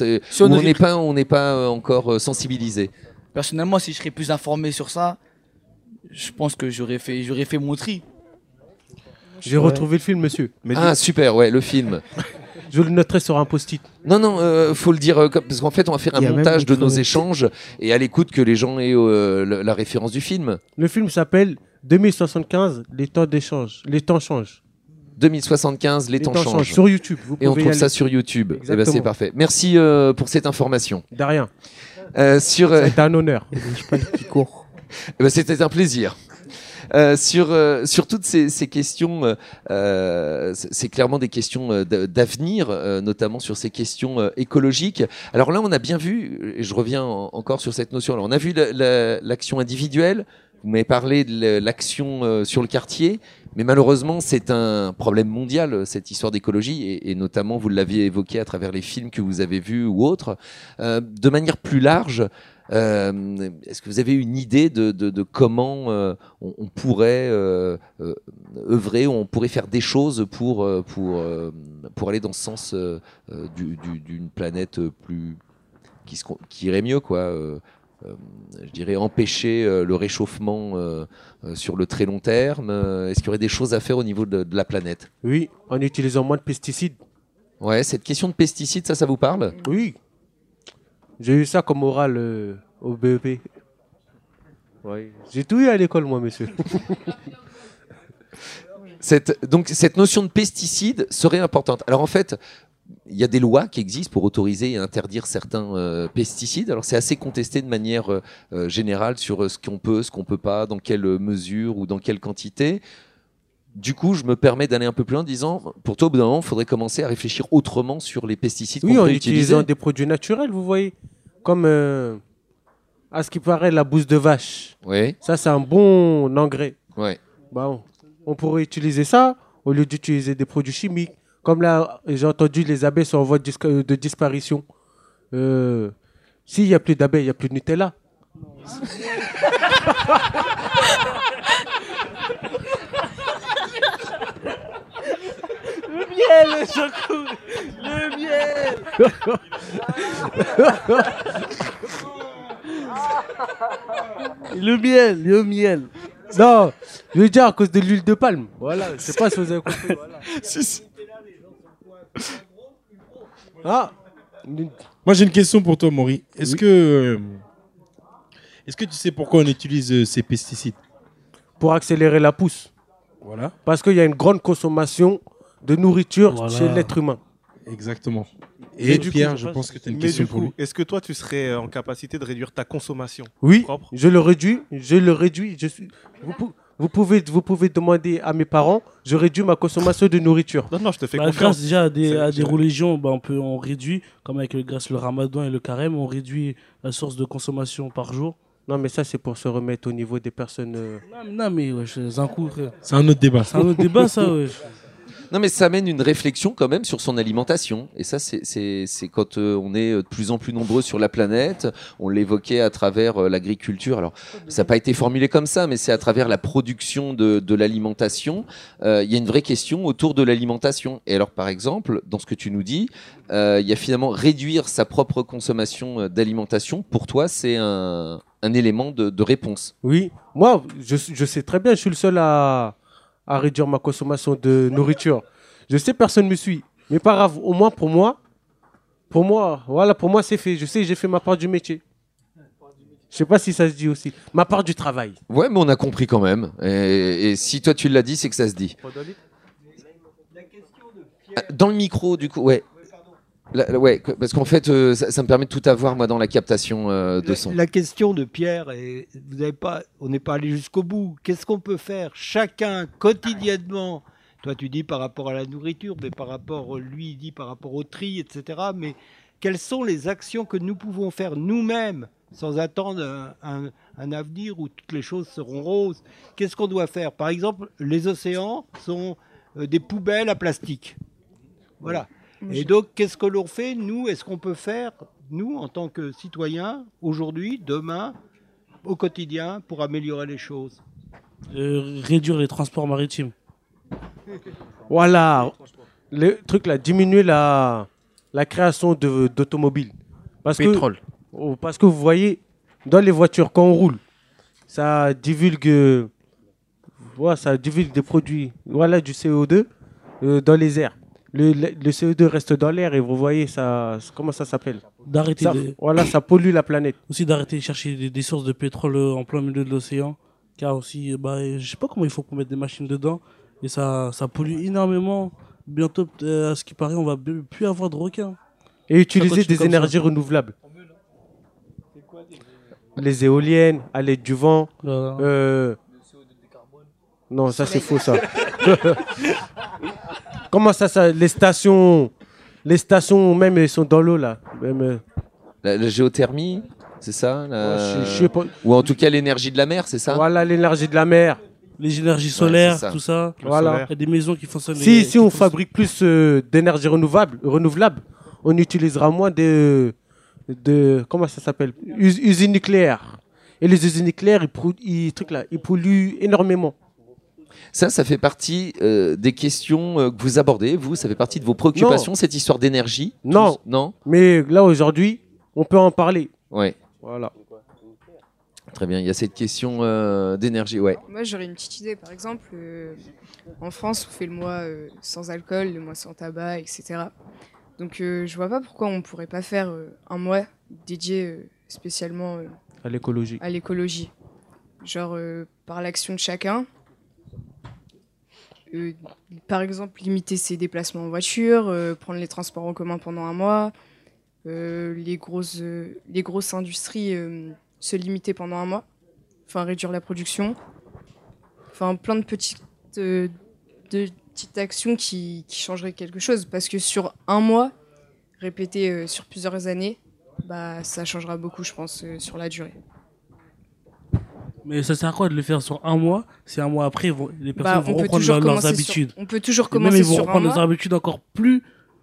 on n'est pas encore sensibilisé. Personnellement, si je serais plus informé sur ça, je pense que j'aurais fait mon tri. J'ai retrouvé le film, monsieur. Super, ouais, le film. Je le noterai sur un post-it. Non, faut le dire, parce qu'en fait, on va faire un montage de nos échanges et à l'écoute que les gens aient la référence du film. Le film s'appelle 2075, les temps changent. 2075, les temps changent. Sur YouTube. Et on trouve ça sur YouTube. Eh ben, c'est parfait. Merci pour cette information. De rien. C'est un honneur. C'était un plaisir. Sur toutes ces questions, c'est clairement des questions d'avenir, notamment sur ces questions écologiques. Alors là, on a bien vu, et je reviens encore sur cette notion, alors on a vu l'action individuelle, vous m'avez parlé de l'action sur le quartier, mais malheureusement, c'est un problème mondial, cette histoire d'écologie, et notamment, vous l'aviez évoqué à travers les films que vous avez vus ou autres. De manière plus large, est-ce que vous avez une idée de comment on pourrait œuvrer, on pourrait faire des choses pour aller dans ce sens d'une planète qui irait mieux, quoi. Je dirais empêcher le réchauffement sur le très long terme. Est-ce qu'il y aurait des choses à faire au niveau de la planète? Oui, en utilisant moins de pesticides. Ouais, cette question de pesticides, ça vous parle? Oui. J'ai eu ça comme oral au BEP. Ouais. J'ai tout eu à l'école, moi, monsieur. Donc, cette notion de pesticides serait importante. Alors, en fait, il y a des lois qui existent pour autoriser et interdire certains pesticides. Alors, c'est assez contesté de manière générale sur ce qu'on peut pas, dans quelle mesure ou dans quelle quantité. Du coup, je me permets d'aller un peu plus loin en disant, pour toi, au bout d'un moment, il faudrait commencer à réfléchir autrement sur les pesticides qu'on peut utiliser. Oui, en utilisant des produits naturels, vous voyez. Comme, à ce qui paraît, la bouse de vache. Oui. Ça, c'est un bon engrais. Ouais. Bon, on pourrait utiliser ça au lieu d'utiliser des produits chimiques. Comme là, j'ai entendu, les abeilles sont en voie de disparition. S'il n'y a plus d'abeilles, il n'y a plus de Nutella. Le miel, Jean-Claude. Le miel. Le miel. Non, je veux dire à cause de l'huile de palme. Voilà, je sais pas si vous avez compris. Voilà. Si. Ah. Moi, j'ai une question pour toi, Maury. Est-ce que tu sais pourquoi on utilise ces pesticides? Pour accélérer la pousse. Voilà. Parce qu'il y a une grande consommation de nourriture chez l'être humain. Exactement. Et Pierre, je pense que tu as une question pour lui. Est-ce que toi, tu serais en capacité de réduire ta consommation? Oui, propre? je le réduis. Vous pouvez demander à mes parents, je réduis ma consommation de nourriture. Non, je te fais confiance. confiance. Grâce déjà à des religions, on réduit, comme avec grâce le ramadan et le carême, on réduit la source de consommation par jour. Non, mais ça, c'est pour se remettre au niveau des personnes... Non, mais c'est un coup, frère. C'est un autre débat. C'est un autre débat, ça, ouais. Non, mais ça amène une réflexion quand même sur son alimentation. Et ça, c'est quand on est de plus en plus nombreux sur la planète. On l'évoquait à travers l'agriculture. Alors, ça n'a pas été formulé comme ça, mais c'est à travers la production de l'alimentation. Il y a une vraie question autour de l'alimentation. Et alors, par exemple, dans ce que tu nous dis, il y a finalement réduire sa propre consommation d'alimentation. Pour toi, c'est un élément de réponse. Oui. Moi, je sais très bien, je suis le seul à réduire ma consommation de nourriture. Je sais, personne ne me suit. Mais pas grave, au moins pour moi, c'est fait. Je sais, j'ai fait ma part du métier. Je sais pas si ça se dit aussi. Ma part du travail. Ouais, mais on a compris quand même. Et si toi tu l'as dit, c'est que ça se dit. Dans le micro, du coup, ouais. Ouais, parce qu'en fait, ça me permet de tout avoir, moi, dans la captation de son. La question de Pierre, on n'est pas allé jusqu'au bout. Qu'est-ce qu'on peut faire chacun quotidiennement? Toi, tu dis par rapport à la nourriture, mais lui, il dit par rapport au tri, etc. Mais quelles sont les actions que nous pouvons faire nous-mêmes sans attendre un avenir où toutes les choses seront roses? Qu'est-ce qu'on doit faire? Par exemple, les océans sont des poubelles à plastique. Voilà. Et donc, qu'est-ce que l'on fait, nous? Est-ce qu'on peut faire, nous, en tant que citoyens, aujourd'hui, demain, au quotidien, pour améliorer les choses? Réduire les transports maritimes. Voilà, le truc là, diminuer la création d'automobiles. Pétrole. Parce que vous voyez, dans les voitures, quand on roule, ça divulgue des produits, voilà, du CO2 dans les airs. Le CO2 reste dans l'air et vous voyez, comment ça s'appelle? Voilà, ça pollue la planète. Aussi d'arrêter de chercher des sources de pétrole en plein milieu de l'océan. Car aussi, je sais pas comment il faut qu'on mette des machines dedans. Et ça pollue énormément. Bientôt, à ce qui paraît, on va plus avoir de requins. Et utiliser des énergies renouvelables. Les éoliennes, à l'aide du vent. Non, ça c'est faux ça. Comment ça les stations même elles sont dans l'eau là. Même, La géothermie, c'est ça je sais pas. Ou en tout cas l'énergie de la mer, c'est ça? Voilà, l'énergie de la mer. Les énergies solaires, ça. tout ça. Voilà. Il y a des maisons qui fonctionnent. Si on fabrique plus d'énergie renouvelable, on utilisera moins de comment ça s'appelle, usines nucléaires. Et les usines nucléaires, ils polluent énormément. Ça fait partie des questions que vous abordez, vous, ça fait partie de vos préoccupations, cette histoire d'énergie? Non. Non. Mais là, aujourd'hui, on peut en parler. Ouais. Voilà. Très bien, il y a cette question d'énergie, ouais. Moi, j'aurais une petite idée. Par exemple, en France, on fait le mois sans alcool, le mois sans tabac, etc. Donc, je vois pas pourquoi on pourrait pas faire un mois dédié spécialement à l'écologie. Genre, par l'action de chacun. Par exemple, limiter ses déplacements en voiture, prendre les transports en commun pendant un mois, les grosses industries se limiter pendant un mois, enfin réduire la production, enfin plein de petites actions qui changeraient quelque chose, parce que sur un mois, répété sur plusieurs années, ça changera beaucoup, je pense, sur la durée. Mais ça sert à quoi de le faire sur un mois? C'est un mois après, les personnes vont reprendre leurs habitudes. On peut toujours Et commencer même ils vont sur reprendre un mois. leurs habitudes encore plus,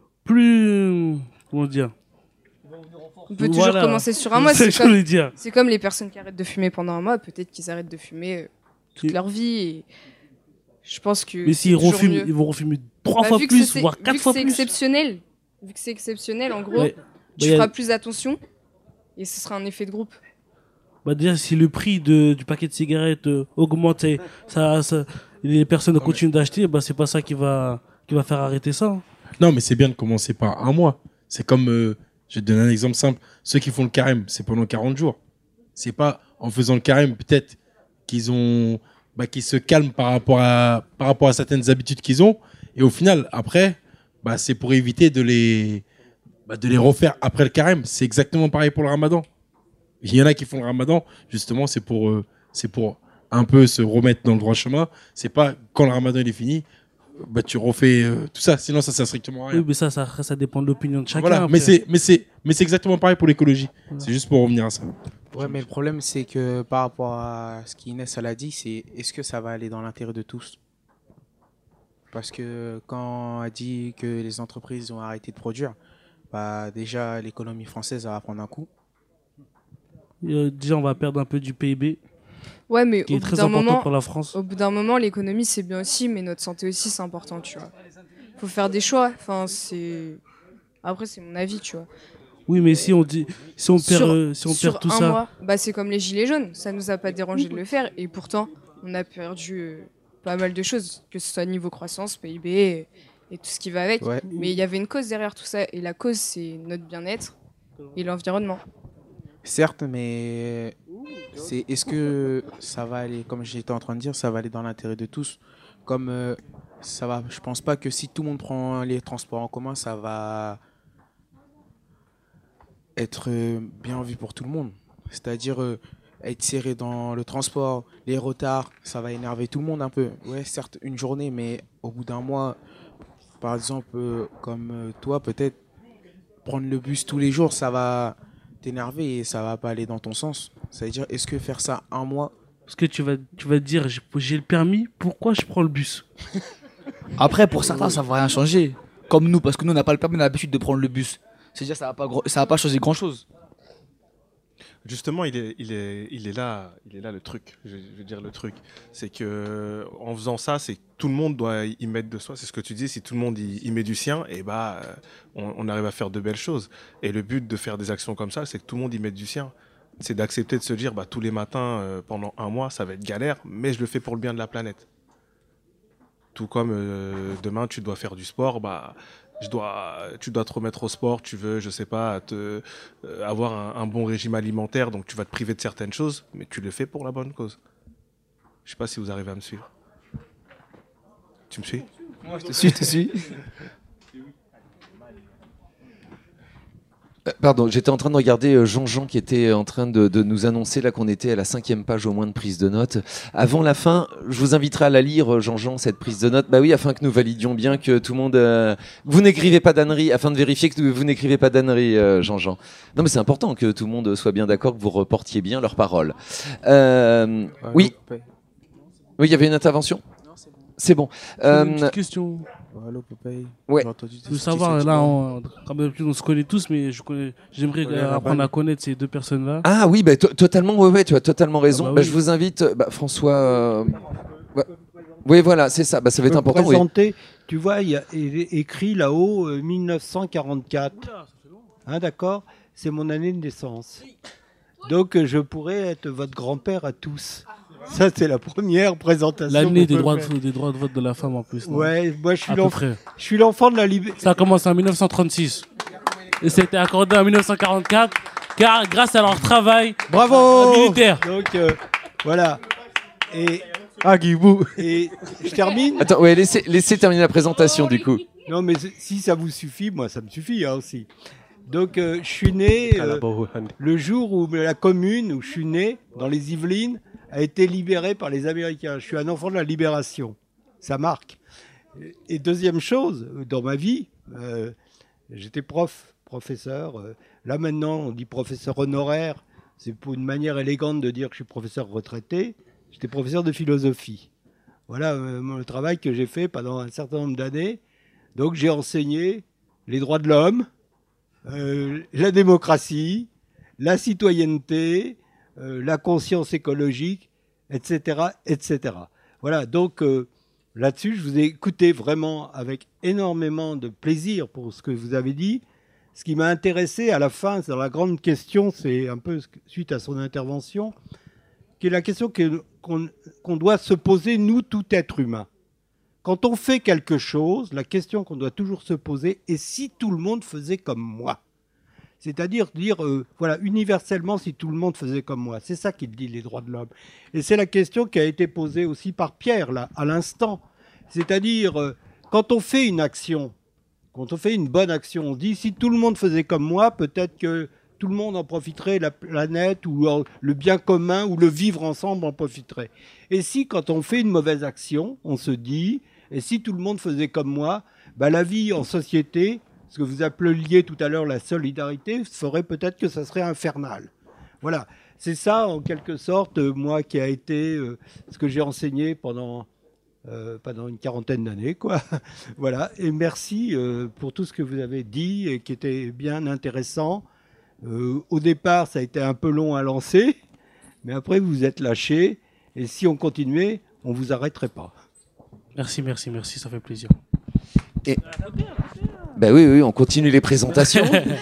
comment dire? On peut toujours commencer sur un mois. C'est ce que je voulais dire. C'est comme les personnes qui arrêtent de fumer pendant un mois. Peut-être qu'ils arrêtent de fumer toute leur vie. Et je pense que. Mais s'ils refument, ils vont refumer 3 fois plus, voire 4 fois plus. Vu que c'est exceptionnel, en gros, tu feras plus attention et ce sera un effet de groupe. Déjà, si le prix du paquet de cigarettes augmente et les personnes continuent d'acheter, c'est pas ça qui va faire arrêter ça. Hein. Non, mais c'est bien de commencer par un mois. C'est comme, je vais te donner un exemple simple, ceux qui font le carême, c'est pendant 40 jours. C'est pas en faisant le carême, peut-être qu'ils se calment par rapport à certaines habitudes qu'ils ont. Et au final, après, c'est pour éviter de les refaire après le carême. C'est exactement pareil pour le ramadan. Il y en a qui font le ramadan, justement, c'est pour un peu se remettre dans le droit chemin. C'est pas quand le ramadan il est fini, tu refais tout ça. Sinon, ça sert strictement à rien. Oui, mais ça dépend de l'opinion de chacun. Voilà, mais c'est exactement pareil pour l'écologie. Ouais. C'est juste pour revenir à ça. Ouais, mais le problème, c'est que par rapport à ce qu'Inès a dit, c'est est-ce que ça va aller dans l'intérêt de tous? Parce que quand elle dit que les entreprises ont arrêté de produire, déjà, l'économie française va prendre un coup. Déjà, on va perdre un peu du PIB. Ouais, mais qui est très important pour la France. Au bout d'un moment, l'économie, c'est bien aussi, mais notre santé aussi, c'est important, tu vois. Faut faire des choix. Enfin, après, c'est mon avis, tu vois. Oui, mais si on perd tout ça... Mois, c'est comme les gilets jaunes. Ça nous a pas dérangé de le faire. Et pourtant, on a perdu pas mal de choses, que ce soit niveau croissance, PIB et tout ce qui va avec. Ouais. Mais il y avait une cause derrière tout ça. Et la cause, c'est notre bien-être et l'environnement. Certes, mais est-ce que ça va aller, comme j'étais en train de dire, ça va aller dans l'intérêt de tous? Comme ça va, je pense pas que si tout le monde prend les transports en commun, ça va être bien vu pour tout le monde. C'est-à-dire être serré dans le transport, les retards, ça va énerver tout le monde un peu. Ouais, certes, une journée, mais au bout d'un mois, par exemple, comme toi, peut-être prendre le bus tous les jours, ça va t'énerver et ça va pas aller dans ton sens. C'est-à-dire, est-ce que faire ça un mois... Parce que tu vas te dire, j'ai le permis, pourquoi je prends le bus? Après, pour certains, ça va rien changer. Comme nous, parce que nous, on n'a pas le permis, on a l'habitude de prendre le bus. C'est-à-dire, ça va pas changer grand-chose. Justement, il est là le truc. Je veux dire le truc, c'est que en faisant ça, c'est que tout le monde doit y mettre de soi. C'est ce que tu dis. Si tout le monde y met du sien, et on arrive à faire de belles choses. Et le but de faire des actions comme ça, c'est que tout le monde y mette du sien. C'est d'accepter de se dire, tous les matins pendant un mois, ça va être galère, mais je le fais pour le bien de la planète. Tout comme demain, tu dois faire du sport, tu dois te remettre au sport, tu veux, je sais pas, avoir un bon régime alimentaire, donc tu vas te priver de certaines choses, mais tu le fais pour la bonne cause. Je sais pas si vous arrivez à me suivre. Tu me suis? Moi, je te suis. Pardon, j'étais en train de regarder Jean-Jean qui était en train de nous annoncer là qu'on était à la 5e page au moins de prise de notes. Avant la fin, je vous inviterai à la lire, Jean-Jean, cette prise de notes. Bah oui, afin que nous validions bien que tout le monde... Vous n'écrivez pas d'âneries, afin de vérifier que vous n'écrivez pas d'âneries, Jean-Jean. Non mais c'est important que tout le monde soit bien d'accord, que vous reportiez bien leurs paroles. Oui. Oui, il y avait une intervention? C'est bon. Une petite question. Allô, Popeye. Ouais. Je veux savoir, là, comme d'habitude, on se connaît tous, mais j'aimerais apprendre à connaître ces deux personnes-là. Ah oui, totalement, ouais, tu as totalement raison. Oui. Je vous invite, François... Oui, voilà, c'est ça. Ça va être important. Présenter, oui. Tu vois, il est écrit là-haut 1944. Hein, d'accord? C'est mon année de naissance. Donc, je pourrais être votre grand-père à tous. Ça, c'est la première présentation. L'année des droits de vote de la femme en plus. Non? Ouais, moi je suis l'enfant de la liberté. Ça a commencé en 1936 et c'était accordé en 1944 car grâce à leur travail militaire. Donc voilà. Et Guibou. Et je termine. Attends, ouais, laissez terminer la présentation du coup. Non, mais si ça vous suffit, moi ça me suffit aussi. Donc je suis né le jour où la commune où je suis né, dans les Yvelines, a été libérée par les Américains. Je suis un enfant de la libération. Ça marque. Et deuxième chose, dans ma vie, j'étais professeur. Là maintenant, on dit professeur honoraire. C'est pour une manière élégante de dire que je suis professeur retraité. J'étais professeur de philosophie. Voilà le travail que j'ai fait pendant un certain nombre d'années. Donc j'ai enseigné les droits de l'homme, la démocratie, la citoyenneté, la conscience écologique, etc., etc. Voilà, donc là-dessus, je vous ai écouté vraiment avec énormément de plaisir pour ce que vous avez dit. Ce qui m'a intéressé à la fin, c'est dans la grande question, c'est un peu suite à son intervention, qui est la question qu'on doit se poser, nous, tout être humain. Quand on fait quelque chose, la question qu'on doit toujours se poser est si tout le monde faisait comme moi. C'est-à-dire dire, voilà, universellement, si tout le monde faisait comme moi. C'est ça qu'il dit, les droits de l'homme. Et c'est la question qui a été posée aussi par Pierre, là, à l'instant. C'est-à-dire, quand on fait une action, quand on fait une bonne action, on dit, si tout le monde faisait comme moi, peut-être que tout le monde en profiterait, la planète, ou le bien commun, ou le vivre ensemble en profiterait. Et si, quand on fait une mauvaise action, on se dit, et si tout le monde faisait comme moi, la vie en société... Ce que vous appeliez tout à l'heure la solidarité, ferait peut-être que ça serait infernal. Voilà, c'est ça en quelque sorte, moi qui a été ce que j'ai enseigné pendant une quarantaine d'années, quoi. Voilà, et merci pour tout ce que vous avez dit et qui était bien intéressant. Au départ, ça a été un peu long à lancer, mais après vous vous êtes lâchés, et si on continuait, on ne vous arrêterait pas. Merci, ça fait plaisir. Et... oui, on continue les présentations.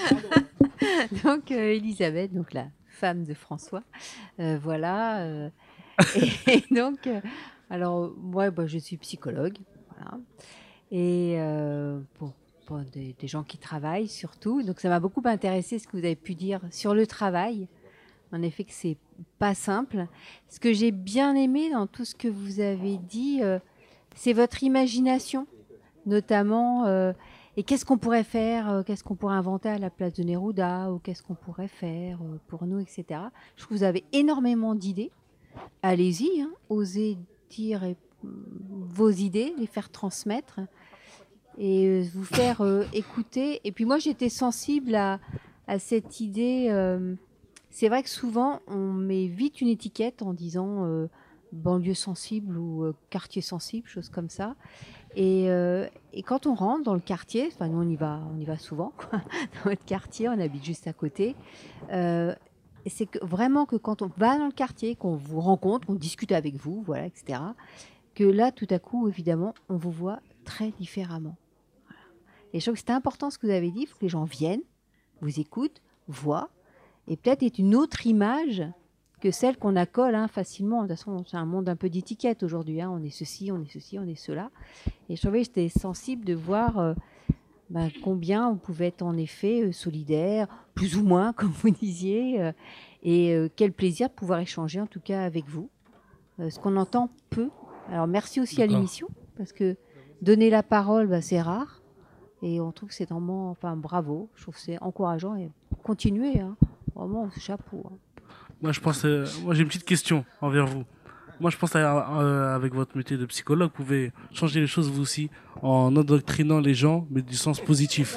Donc, Elisabeth, donc la femme de François. Voilà. Et donc, alors, moi, je suis psychologue. Voilà. Et pour des gens qui travaillent surtout. Donc, ça m'a beaucoup intéressé ce que vous avez pu dire sur le travail. En effet, que c'est pas simple. Ce que j'ai bien aimé dans tout ce que vous avez dit, c'est votre imagination, notamment... Et qu'est-ce qu'on pourrait faire, qu'est-ce qu'on pourrait inventer à la place de Neruda, ou qu'est-ce qu'on pourrait faire pour nous, etc. Je trouve que vous avez énormément d'idées. Allez-y, hein, osez dire vos idées, les faire transmettre et vous faire écouter. Et puis moi, j'étais sensible à cette idée. C'est vrai que souvent, on met vite une étiquette en disant banlieue sensible ou quartier sensible, choses comme ça. Et quand on rentre dans le quartier, enfin nous on y va souvent, quoi, dans notre quartier, on habite juste à côté. C'est que vraiment que quand on va dans le quartier, qu'on vous rencontre, qu'on discute avec vous, voilà, etc., que là, tout à coup, évidemment, on vous voit très différemment. Voilà. Et je trouve que c'était important ce que vous avez dit, il faut que les gens viennent, vous écoutent, voient, et peut-être est une autre image que celle qu'on accole facilement. De toute façon, c'est un monde un peu d'étiquette aujourd'hui. Hein. On est ceci, on est ceci, on est cela. Et je trouvais que j'étais sensible de voir combien on pouvait être en effet solidaire, plus ou moins, comme vous disiez, et quel plaisir de pouvoir échanger, en tout cas avec vous. Ce qu'on entend peu. Alors merci aussi à l'émission, parce que donner la parole, c'est rare. Et on trouve que c'est vraiment, bravo. Je trouve que c'est encourageant et continuez. Hein. Vraiment, chapeau. Hein. Moi, j'ai une petite question envers vous. Moi, je pense avec votre métier de psychologue, vous pouvez changer les choses vous aussi en endoctrinant les gens, mais du sens positif.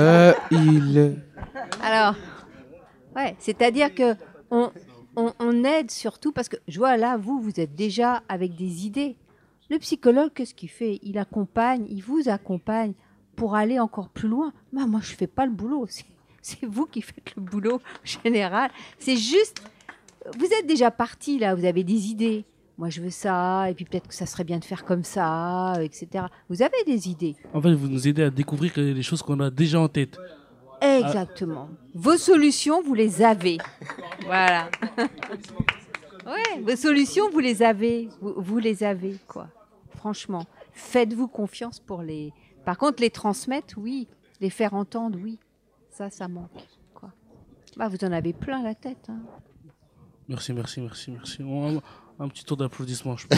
Alors, ouais, c'est-à-dire que on aide surtout parce que je vois là, vous êtes déjà avec des idées. Le psychologue, qu'est-ce qu'il fait? Il vous accompagne pour aller encore plus loin. Moi, je fais pas le boulot. C'est vous qui faites le boulot en général. C'est juste, vous êtes déjà parti là, vous avez des idées. Moi, je veux ça, et puis peut-être que ça serait bien de faire comme ça, etc. Vous avez des idées. En fait, vous nous aidez à découvrir les choses qu'on a déjà en tête. Exactement. Vos solutions, vous les avez. Voilà. Ouais, vos solutions, vous les avez. Vous les avez, quoi. Franchement. Faites-vous confiance pour les... Par contre, les transmettre, oui. Les faire entendre, oui. Ça manque, quoi. Vous en avez plein la tête. Hein. Merci. Un petit tour d'applaudissements, je pense.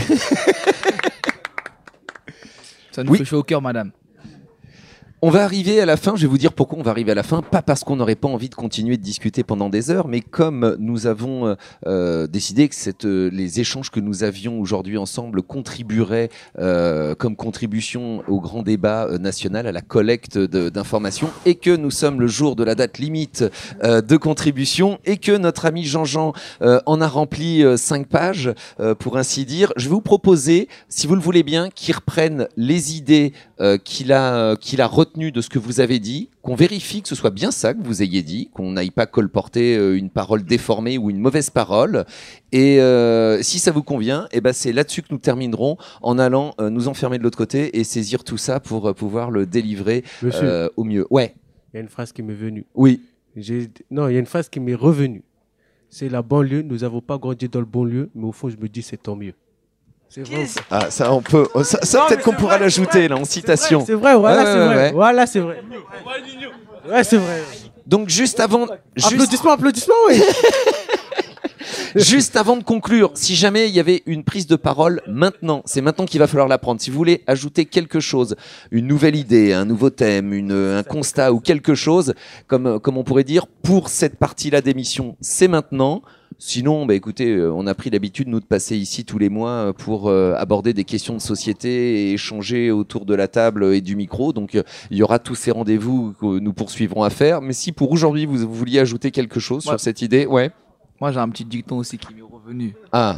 Ça nous fait chaud au cœur, madame. On va arriver à la fin, je vais vous dire pourquoi on va arriver à la fin, pas parce qu'on n'aurait pas envie de continuer de discuter pendant des heures, mais comme nous avons décidé que les échanges que nous avions aujourd'hui ensemble contribueraient comme contribution au grand débat national, à la collecte d'informations, et que nous sommes le jour de la date limite de contribution, et que notre ami Jean-Jean en a rempli 5 pages, pour ainsi dire, je vais vous proposer, si vous le voulez bien, qu'il reprenne les idées qu'il a retenues de ce que vous avez dit, qu'on vérifie que ce soit bien ça que vous ayez dit, qu'on n'aille pas colporter une parole déformée ou une mauvaise parole. Et si ça vous convient, c'est là-dessus que nous terminerons, en allant nous enfermer de l'autre côté et saisir tout ça pour pouvoir le délivrer au mieux. Ouais. Il y a une phrase qui m'est venue. Oui. Non, il y a une phrase qui m'est revenue. C'est la banlieue, nous n'avons pas grandi dans le bon lieu, mais au fond, je me dis c'est tant mieux. C'est vrai. Ah, ça, on peut. Ça peut-être qu'on pourra l'ajouter là en citation. C'est vrai, voilà, c'est vrai. Ouais. Voilà, c'est vrai. Ouais, c'est vrai. Donc juste avant. Applaudissements, oui. Juste avant de conclure, si jamais il y avait une prise de parole maintenant, c'est maintenant qu'il va falloir la prendre. Si vous voulez ajouter quelque chose, une nouvelle idée, un nouveau thème, un constat ou quelque chose, comme on pourrait dire, pour cette partie-là d'émission, c'est maintenant. Sinon, écoutez, on a pris l'habitude, nous, de passer ici tous les mois pour aborder des questions de société et échanger autour de la table et du micro. Donc, il y aura tous ces rendez-vous que nous poursuivrons à faire. Mais si pour aujourd'hui, vous vouliez ajouter quelque chose sur cette idée, ouais. Moi, j'ai un petit dicton aussi qui m'est revenu. Ah.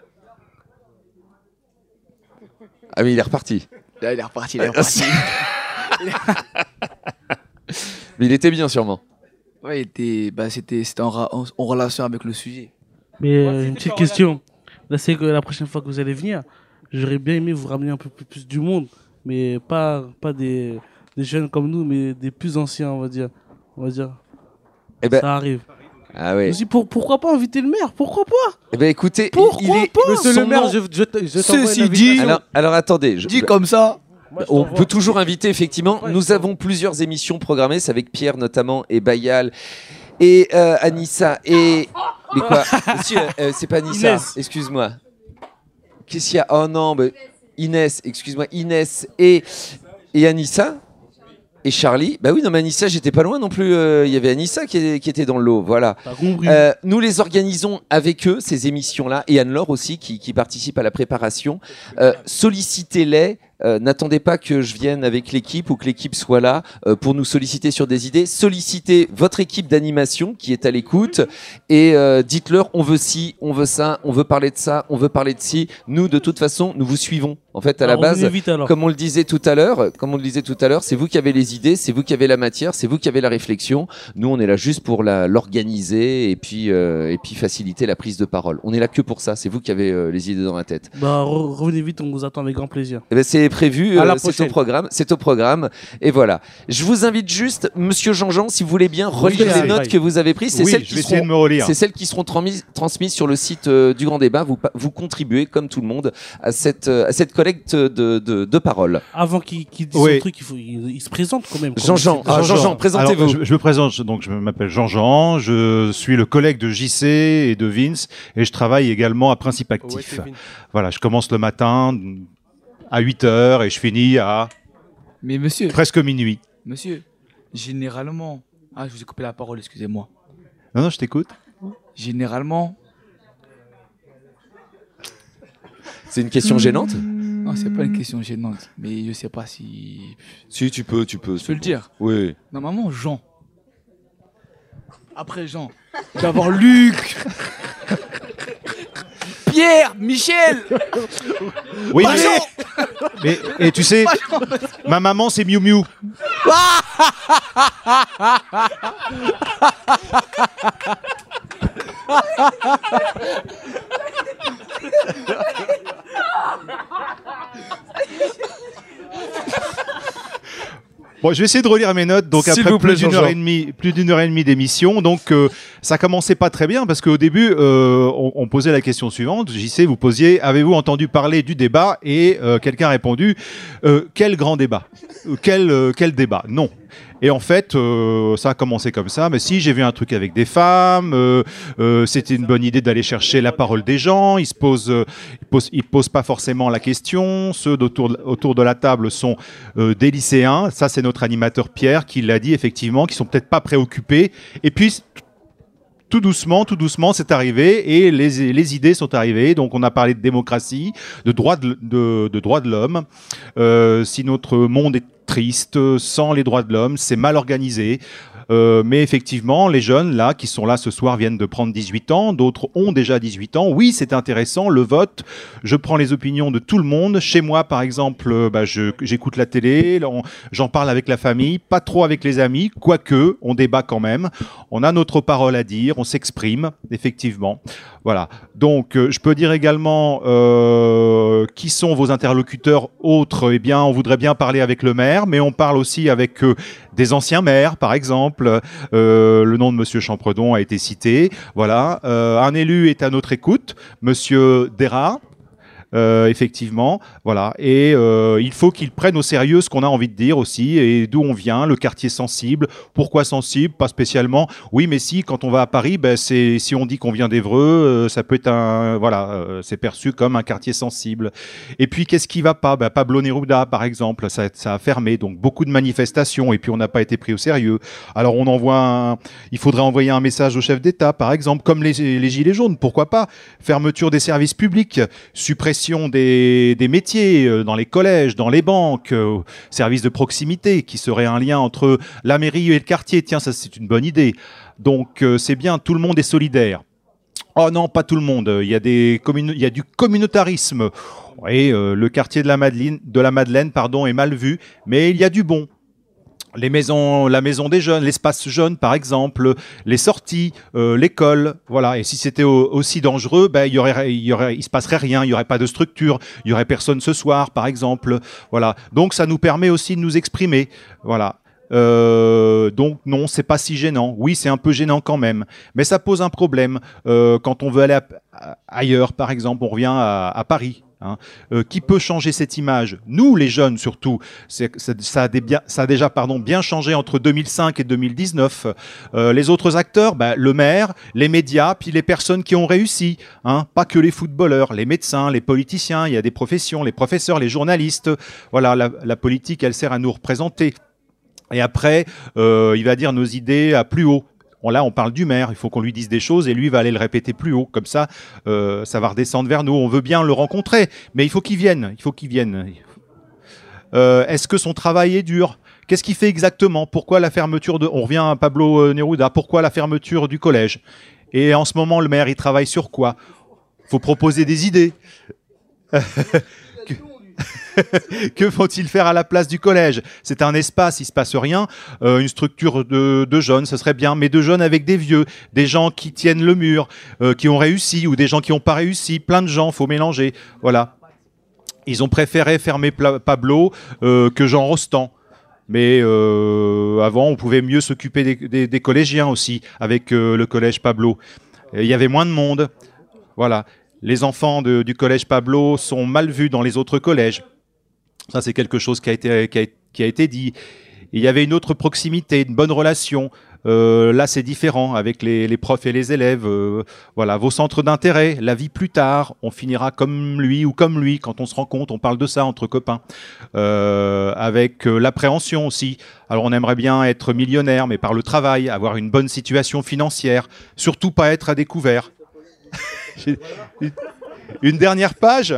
Ah, mais il est reparti. Là, il est reparti. Mais il était bien, sûrement. Ouais, c'était en relation avec le sujet. Mais une petite question. Là, c'est que la prochaine fois que vous allez venir, j'aurais bien aimé vous ramener un peu plus du monde, mais pas des jeunes comme nous, mais des plus anciens, on va dire. Ça arrive. Ah ouais. Je me dis, pourquoi pas inviter le maire? Pourquoi pas? Écoutez, Monsieur le maire, je t'envoie Ceci dit, alors attendez. Dit comme ça. On peut toujours inviter, effectivement. Nous avons plusieurs émissions programmées, c'est avec Pierre notamment et Bayal et Anissa et... Mais quoi? Monsieur, c'est pas Anissa, Inès. Excuse-moi. Qu'est-ce qu'il y a? Oh non, Inès, excuse-moi, Inès et Anissa. et Charlie. Bah oui, non, mais Anissa, j'étais pas loin non plus. Il y avait Anissa qui était dans le lot. Voilà. T'as compris. Nous les organisons avec eux, ces émissions-là, et Anne-Laure aussi qui participe à la préparation. Sollicitez-les. N'attendez pas que je vienne avec l'équipe ou que l'équipe soit là pour nous solliciter sur des idées. Sollicitez votre équipe d'animation qui est à l'écoute et dites-leur on veut ci, on veut ça, on veut parler de ça, on veut parler de ci. Nous, de toute façon, nous vous suivons. En fait, à la base, comme on le disait tout à l'heure, c'est vous qui avez les idées, c'est vous qui avez la matière, c'est vous qui avez la réflexion. Nous, on est là juste pour l'organiser et puis faciliter la prise de parole. On est là que pour ça. C'est vous qui avez les idées dans la tête. Bah, revenez vite, on vous attend avec grand plaisir. Eh ben, c'est prévu, c'est au programme, et voilà. Je vous invite juste, Monsieur Jean-Jean, si vous voulez bien relire les notes que vous avez prises, c'est celles qui seront transmises sur le site du Grand Débat. Vous contribuez, comme tout le monde, à cette collecte de paroles. Avant qu'il dise son truc, il se présente quand même. Jean-Jean, présentez-vous. Alors, je me présente, donc je m'appelle Jean-Jean, je suis le collègue de JC et de Vince, et je travaille également à Principe Actif. Voilà, je commence le matin à 8h et je finis à presque minuit. Monsieur, généralement... Ah, je vous ai coupé la parole, excusez-moi. Non, je t'écoute. Généralement... C'est une question gênante ? Non, c'est pas une question gênante, mais je sais pas si... Si, tu peux. Je peux le dire. Oui. Normalement, Jean. Après Jean, il va y avoir Luc... Pierre, Michel. Oui, mais et tu sais, ma maman c'est Miu Miu. Bon, je vais essayer de relire mes notes. Donc après plus d'une heure et demie d'émission, donc ça commençait pas très bien parce qu'au début on posait la question suivante. JC, vous posiez, avez-vous entendu parler du débat? Et quelqu'un a répondu, quel grand débat? Quel débat? Non. Et en fait, ça a commencé comme ça. Mais si, j'ai vu un truc avec des femmes. C'était une bonne idée d'aller chercher la parole des gens. Ils posent pas forcément la question. Ceux autour de la table sont des lycéens. Ça, c'est notre animateur Pierre qui l'a dit effectivement, qui sont peut-être pas préoccupés. Et puis tout doucement, c'est arrivé et les idées sont arrivées. Donc, on a parlé de démocratie, de droits de l'homme. Si notre monde est triste, sans les droits de l'homme, c'est mal organisé. Mais effectivement, les jeunes là qui sont là ce soir viennent de prendre 18 ans, d'autres ont déjà 18 ans. Oui, c'est intéressant, le vote. Je prends les opinions de tout le monde. Chez moi, par exemple, j'écoute la télé, j'en parle avec la famille, pas trop avec les amis, quoique on débat quand même. On a notre parole à dire, on s'exprime, effectivement. Voilà. Donc, je peux dire également qui sont vos interlocuteurs autres. Eh bien, on voudrait bien parler avec le maire, mais on parle aussi avec des anciens maires, par exemple. Le nom de Monsieur Champredon a été cité. Voilà. Un élu est à notre écoute, Monsieur Dera. Effectivement, voilà. Et il faut qu'ils prennent au sérieux ce qu'on a envie de dire aussi et d'où on vient, le quartier sensible. Pourquoi sensible? Pas spécialement. Oui, mais si, quand on va à Paris, si on dit qu'on vient d'Évreux, ça peut être c'est perçu comme un quartier sensible. Et puis, qu'est-ce qui va pas? Pablo Neruda, par exemple, ça a fermé, donc beaucoup de manifestations et puis on n'a pas été pris au sérieux. Alors, il faudrait envoyer un message au chef d'État, par exemple, comme les Gilets jaunes, pourquoi pas? Fermeture des services publics, suppression des métiers dans les collèges, dans les banques, services de proximité, qui serait un lien entre la mairie et le quartier. Tiens, ça c'est une bonne idée. Donc c'est bien, tout le monde est solidaire. Oh non, pas tout le monde. Il y a du communautarisme. Oui, le quartier de la Madeleine, est mal vu, mais il y a du bon. La maison des jeunes, l'espace jeune par exemple, les sorties, l'école, voilà. Et si c'était aussi dangereux, il se passerait rien, il y aurait pas de structure, il y aurait personne ce soir par exemple, voilà. Donc ça nous permet aussi de nous exprimer, voilà. Donc non, c'est pas si gênant. Oui, c'est un peu gênant quand même, mais ça pose un problème quand on veut aller ailleurs, par exemple, on revient à Paris. Qui peut changer cette image? Nous, les jeunes, surtout. Ça a déjà bien changé entre 2005 et 2019. Les autres acteurs, le maire, les médias, puis les personnes qui ont réussi. Pas que les footballeurs, les médecins, les politiciens. Il y a des professions, les professeurs, les journalistes. Voilà, la politique, elle sert à nous représenter. Et après, il va dire nos idées à plus haut. Là, on parle du maire, il faut qu'on lui dise des choses et lui va aller le répéter plus haut. Comme ça, ça va redescendre vers nous. On veut bien le rencontrer, mais il faut qu'il vienne. Est-ce que son travail est dur ? Qu'est-ce qu'il fait exactement ? Pourquoi la fermeture de... On revient à Pablo Neruda. Pourquoi la fermeture du collège ? Et en ce moment, le maire, il travaille sur quoi ? Il faut proposer des idées. Que vont-ils faire à la place du collège ? C'est un espace, il ne se passe rien. Une structure de jeunes, ce serait bien, mais de jeunes avec des vieux, des gens qui tiennent le mur, qui ont réussi, ou des gens qui n'ont pas réussi. Plein de gens, il faut mélanger. Voilà. Ils ont préféré fermer Pablo que Jean Rostand. Mais avant, on pouvait mieux s'occuper des collégiens aussi, avec le collège Pablo. Il y avait moins de monde. Voilà. Les enfants du collège Pablo sont mal vus dans les autres collèges. Ça, c'est quelque chose qui a été dit. Il y avait une autre proximité, une bonne relation. Là, c'est différent avec les profs et les élèves. Voilà, vos centres d'intérêt, la vie plus tard, on finira comme lui ou comme lui. Quand on se rend compte, on parle de ça entre copains. Avec l'appréhension aussi. Alors, on aimerait bien être millionnaire, mais par le travail, avoir une bonne situation financière. Surtout pas être à découvert. Une dernière page.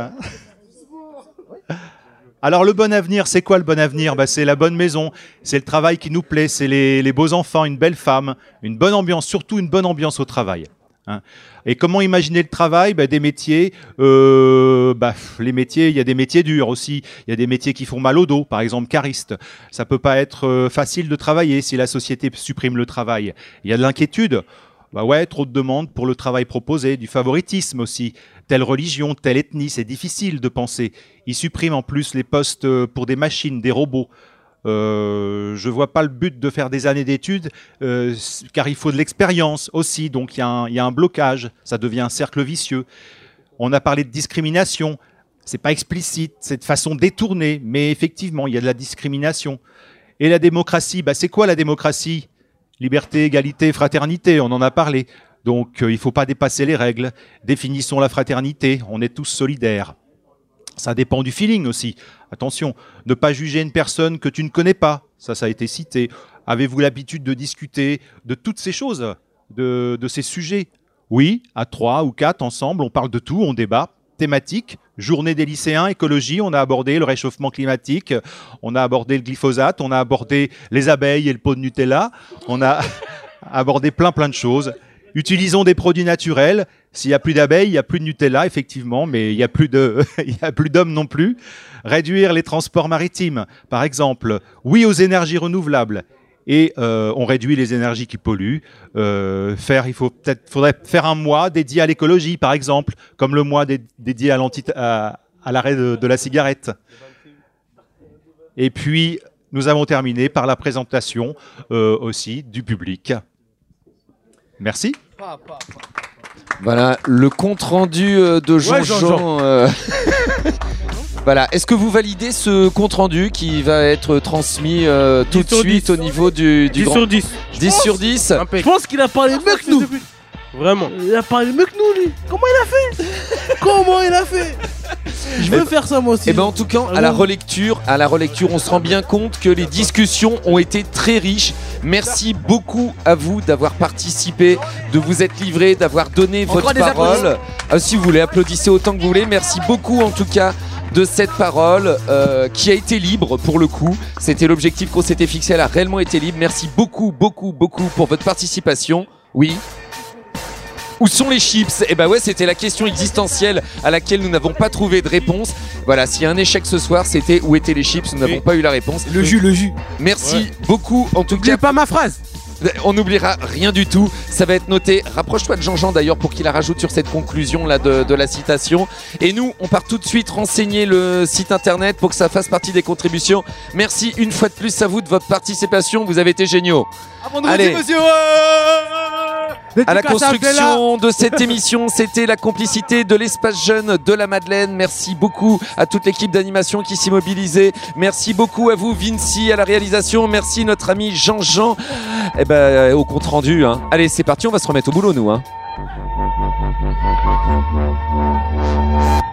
Alors le bon avenir, c'est quoi le bon avenir ? C'est la bonne maison, c'est le travail qui nous plaît, c'est les beaux enfants, une belle femme, une bonne ambiance, surtout une bonne ambiance au travail. Et comment imaginer le travail ? Des métiers, les métiers, il y a des métiers durs aussi, il y a des métiers qui font mal au dos, par exemple cariste. Ça peut pas être facile de travailler si la société supprime le travail. Il y a de l'inquiétude. Trop de demandes pour le travail proposé, du favoritisme aussi. Telle religion, telle ethnie, c'est difficile de penser. Ils suppriment en plus les postes pour des machines, des robots. Je vois pas le but de faire des années d'études, car il faut de l'expérience aussi. Donc il y a un blocage, ça devient un cercle vicieux. On a parlé de discrimination. C'est pas explicite, c'est de façon détournée, mais effectivement, il y a de la discrimination. Et la démocratie, c'est quoi la démocratie ? Liberté, égalité, fraternité, on en a parlé. Donc, il ne faut pas dépasser les règles. Définissons la fraternité, on est tous solidaires. Ça dépend du feeling aussi. Attention, ne pas juger une personne que tu ne connais pas. Ça a été cité. Avez-vous l'habitude de discuter de toutes ces choses, de ces sujets ? Oui, à 3 ou 4 ensemble, on parle de tout, on débat. Thématique, journée des lycéens, écologie, on a abordé le réchauffement climatique, on a abordé le glyphosate, on a abordé les abeilles et le pot de Nutella, on a abordé plein de choses. Utilisons des produits naturels. S'il n'y a plus d'abeilles, il n'y a plus de Nutella, effectivement, mais il n'y a plus d'hommes non plus. Réduire les transports maritimes, par exemple. Oui aux énergies renouvelables. Et on réduit les énergies qui polluent. Il faudrait faire un mois dédié à l'écologie, par exemple, comme le mois dédié à l'arrêt de la cigarette. Et puis, nous avons terminé par la présentation aussi du public. Merci. Voilà, le compte-rendu de Jean-Jean. Voilà, est-ce que vous validez ce compte-rendu qui va être transmis tout de suite au niveau du 10 grand... sur 10. 10 sur 10. Je pense qu'il a parlé mieux que nous. Vraiment. Il a parlé mieux que nous, lui. Comment il a fait Je veux faire ça moi aussi. Et en tout cas, à la relecture, on se rend bien compte que les discussions ont été très riches. Merci beaucoup à vous d'avoir participé, de vous être livré, d'avoir donné votre parole. Si vous voulez, applaudissez autant que vous voulez. Merci beaucoup en tout cas de cette parole qui a été libre pour le coup. C'était l'objectif qu'on s'était fixé, elle a réellement été libre. Merci beaucoup pour votre participation. Oui. Où sont les chips ? C'était la question existentielle à laquelle nous n'avons pas trouvé de réponse. Voilà, s'il y a un échec ce soir, c'était où étaient les chips ? Nous n'avons pas eu la réponse. Le jus. Merci beaucoup en tout cas. N'oubliez pas ma phrase. On n'oubliera rien du tout, ça va être noté. Rapproche-toi de Jean-Jean d'ailleurs pour qu'il la rajoute sur cette conclusion là de la citation. Et nous, on part tout de suite renseigner le site internet pour que ça fasse partie des contributions. Merci une fois de plus à vous de votre participation, vous avez été géniaux. Allez, à la construction de cette émission, c'était la complicité de l'espace jeune de la Madeleine. Merci beaucoup à toute l'équipe d'animation qui s'est mobilisée. Merci beaucoup à vous Vinci à la réalisation. Merci notre ami Jean-Jean au compte rendu. Allez, c'est parti, on va se remettre au boulot nous.